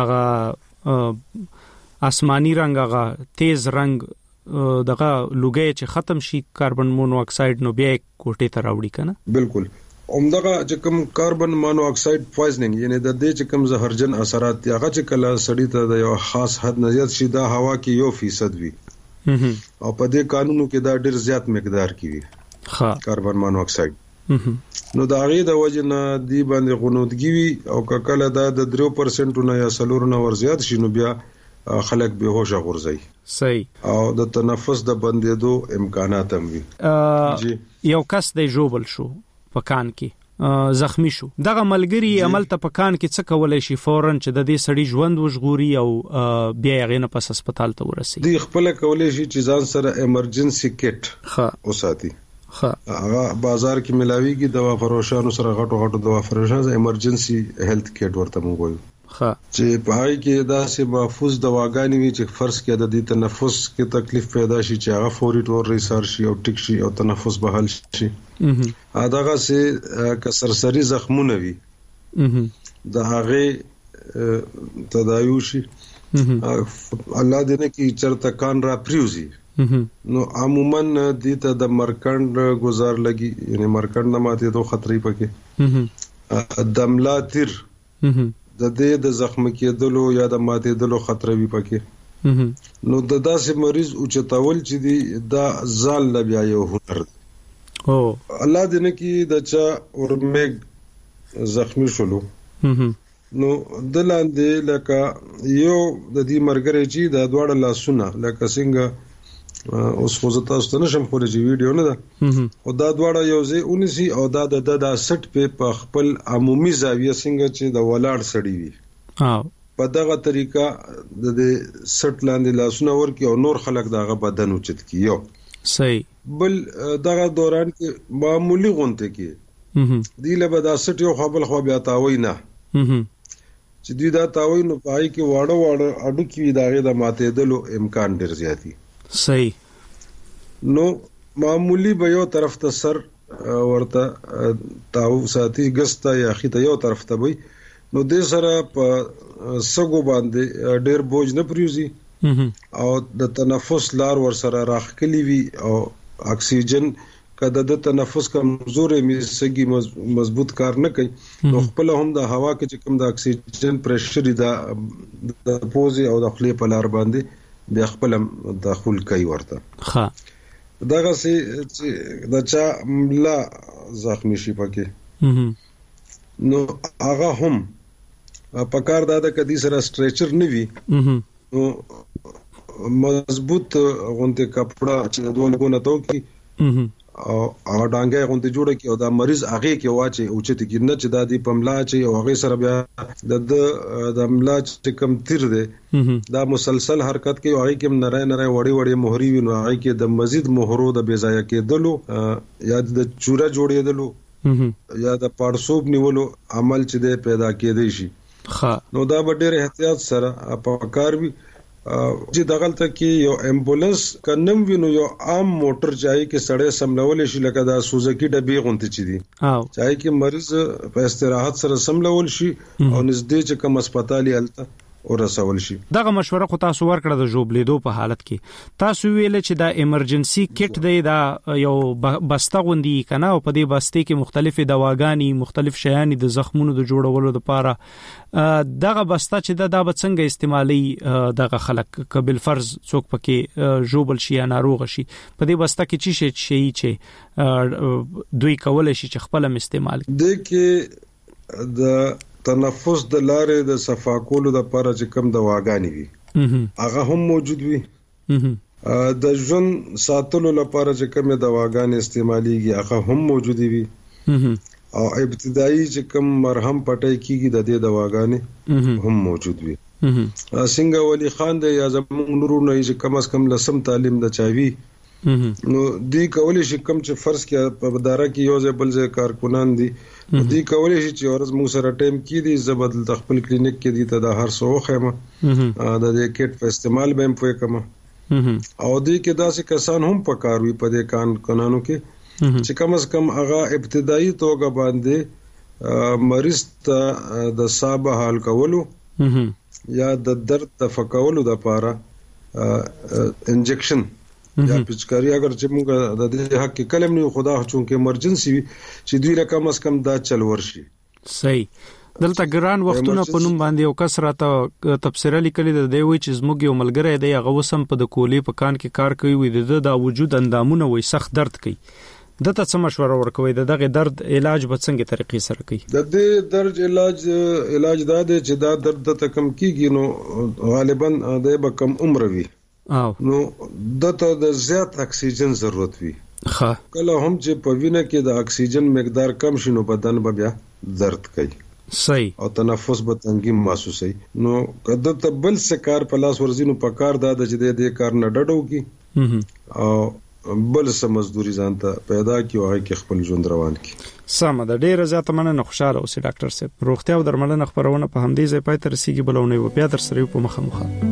هغه آسمانی رنگ هغه تیز رنگ دغه لوګي چې ختم شي کاربن مونو اکساید نو بیا کوټې ته راوړي کنه بالکل اومدغه چې کوم کاربن مونو اکساید پویزنینګ یعنی د دې چې کوم زهرجن اثرات هغه چې کله سړی ته د یو خاص حد نه زیات شي دا هوا کې یو فیصد وي او په دې قانونو کې دا ډیر زیات مقدار کې وي ها کاربن مونو اکساید نو دا غي د وجنه دی باندې غنودګي وي او کله دا د درې پرسنټ نه یا سلور نه ور زیات شي نو بیا خلک به هوش غورځي صحیح او د تنفس د بندېدو امکانات هم وي جی یو کس د جوبل شو پکان کې زخمی شو دغه ملګری عمل ته پکان کې څه کولای شي فورن چې د دې سړي ژوند وژغوري او بیا یې نه پس هسپتال ته ورسي دی خپل کولای شي چې ځان سره ایمرجنسي کټ ها اوساتي ها هغه بازار کې ملاويږي دوا فروشانو سره غټو غټو دوا فروشان ایمرجنسي هیلث کټ ورته موږ وایو ها چې پای کې داسې محفوظ دواګانې وي چې فرض کې د دې تنفس کې تکلیف پیدا شي چې هغه فوري تور ریسرچ او ټیک شي او تنفس بحال شي ا دغه سه کسرسری زخمونه وي د هغه تداوی شي الله دې نه کې چرته کان را پریوزي نو عموما دې ته د مرکند گزار لګي یعنی مرکند نه ماته دوه خطرې پکې دملا تیر د دې د زخم کېدلو یا د ماتېدلو خطر وي پکې نو د داسې مریض او چتاول چې دی دا ځال لبیا یو هنر او الله دې نه کې د چا اورمګ زخمی شلو نو دلاندې لکه یو د دې مرګري چې د دواړه لاسونه لکه څنګه اوس خو زه تاسو ته نشم خو چې ویډیو نه ده او دا دواړه یو ځای اونسي او دا د د سټ په خپل عمومي زاویه څنګه چې د ولاړ سړی وي او په دغه طریقه د سټ لاندې لاسونه ورکی او نور خلک دغه بدن اوچت کیو صحیح بل دغه دوران کې معمولی غونته کې دی له بدا سټ یو خپل خو بیا تاوي نه چې دوی دا تاوي نو پای کې واړه واړه اډو کې دغه د ماتېدلو امکان ډیر زیاتی صحیح نو معمولی به یو طرف ته سر ورته تاو ساتي ګستا یا خيته یو طرف ته وي نو د سره په سګو باندې ډېر بوج نه پریوزي او د تنفس لار ور سره راخکلی وي او اکسیجن کله د تنفس کمزورې می سګي مضبوط کار نه کوي نو خپل هم د هوا کې چې کوم د اکسیجن پريشر د پوزي او د خلی په لار باندې بیا خپل داخل کوي ورته ها دغه سي د چا ملا زخمی شي پکې نو هغه هم په کار داده کدي سره سټریچر نیوي نو مضبوط غونډه کپڑا چې دوه لګونه تو کی او هغه ډانګه غونډه جوړه کی او دا مریض هغه کې واچي او چې تګ نه چې د دې پملا چې او هغه سره بیا د د املا چې کم تیر دی دا مسلسل حرکت کوي او هغه کې نری نری وړي وړي مهري وینو هغه کې د مزید مهرو د بیزایا کېدلو یا د چوره جوړېدلو یا د پړسوب نیولو عمل چې د پیدا کېدی شي نو دا ډېر احتیاط سره په کار وي چې دغلته کې یو امبولانس کنم وینو یو عام موټر چای کې سړی سملول شي لکه دا سوزکی ډبي غونته چي دي چای کې مریض په استراحت سره سملول شي او نږدې چې کوم هسپتالي الته ورسول شي دغه مشوره خو تاسو ورکړه د جوبلیدو په حالت کې تاسو ویل چې دا ایمرجنسي کټ دی دا یو بسته غوندي کنه او په دې بسته کې مختلفې دواګانی مختلف شیان د زخمونو د جوړولو لپاره دغه بسته چې دا د څنګه استعمالي دغه خلک قبل فرض څوک پکې جوبل شي یا ناروغ شي په دې بسته کې چی شي شي چې دوی کول شي چې خپل استعمال د کې د تنفس د لارې د صفا کولو د لپاره چې کوم دواګانی وي هغه هم موجود وي د ژوند ساتلو لپاره چې کوم دواګانی استعماليږي هغه هم موجود وي او ابتدایي چې کوم مرهم پټای کیږي د دې دواګانی هم موجود وي څنګه ولی خان دی یا زموږ نورونه چې کم از کم لسم تعلیم د چاوي نو دی کولی شي کم چې فرض کې په اداره کې یو ځای بل ځای کارکونان دي دی کولی شي چې ورځ موږ سره ټایم کې دي زبدل د خپل کلینیک کې دي ته د هر څو خیمه د دې کټ په استعمال به هم پوي کما او دی کې داسې کسان هم پکاروي په دې کان قانونو کې چې کم از کم هغه ابتدایي توګه باندې مریض ته د صاب حال کولو یا د درد تفکولو د لپاره انجکشن یا پچکاری اگر چې موږ د دې حق کې کلم نه خدا چونکه ایمرجنسي وي چې دوی رقم اس کم دا چل ورشي صحیح دلته ګران وختونه په نوم باندې او کسرته تفسیر لیکلي د دی وی چې زموږ یو ملګری دی هغه وسم په د کولی په کان کې کار کوي وي د د وجود اندامونه وي سخت درد کوي دته څه مشوره ورکوي دغه درد علاج به څنګه طریقې سره کوي د دې درد علاج علاج دا دی چې دا درد ته کم کیږي نو غالبا د به کم عمر وي او نو دته د زیات اکسیجن ضرورت وي ښه کله هم چې په وینه کې د اکسیجن مقدار کم شنو بدن به بیا درد کوي صحیح او تنفس به تنګي محسوسي نو کله ته بل څه کار په لاس ورزینو په کار دا د دې دې کار نه ډډو کی او بل څه مزدوري ځانته پیدا کی او هغه خپل ژوند روان کی سم د ډیره زیاته مننه خوشاله اوسې ډاکټر صاحب روغتیا او درملنه خبرونه په همدې ځای پای ته رسیدي بلونه و بیا در سره په مخه مخه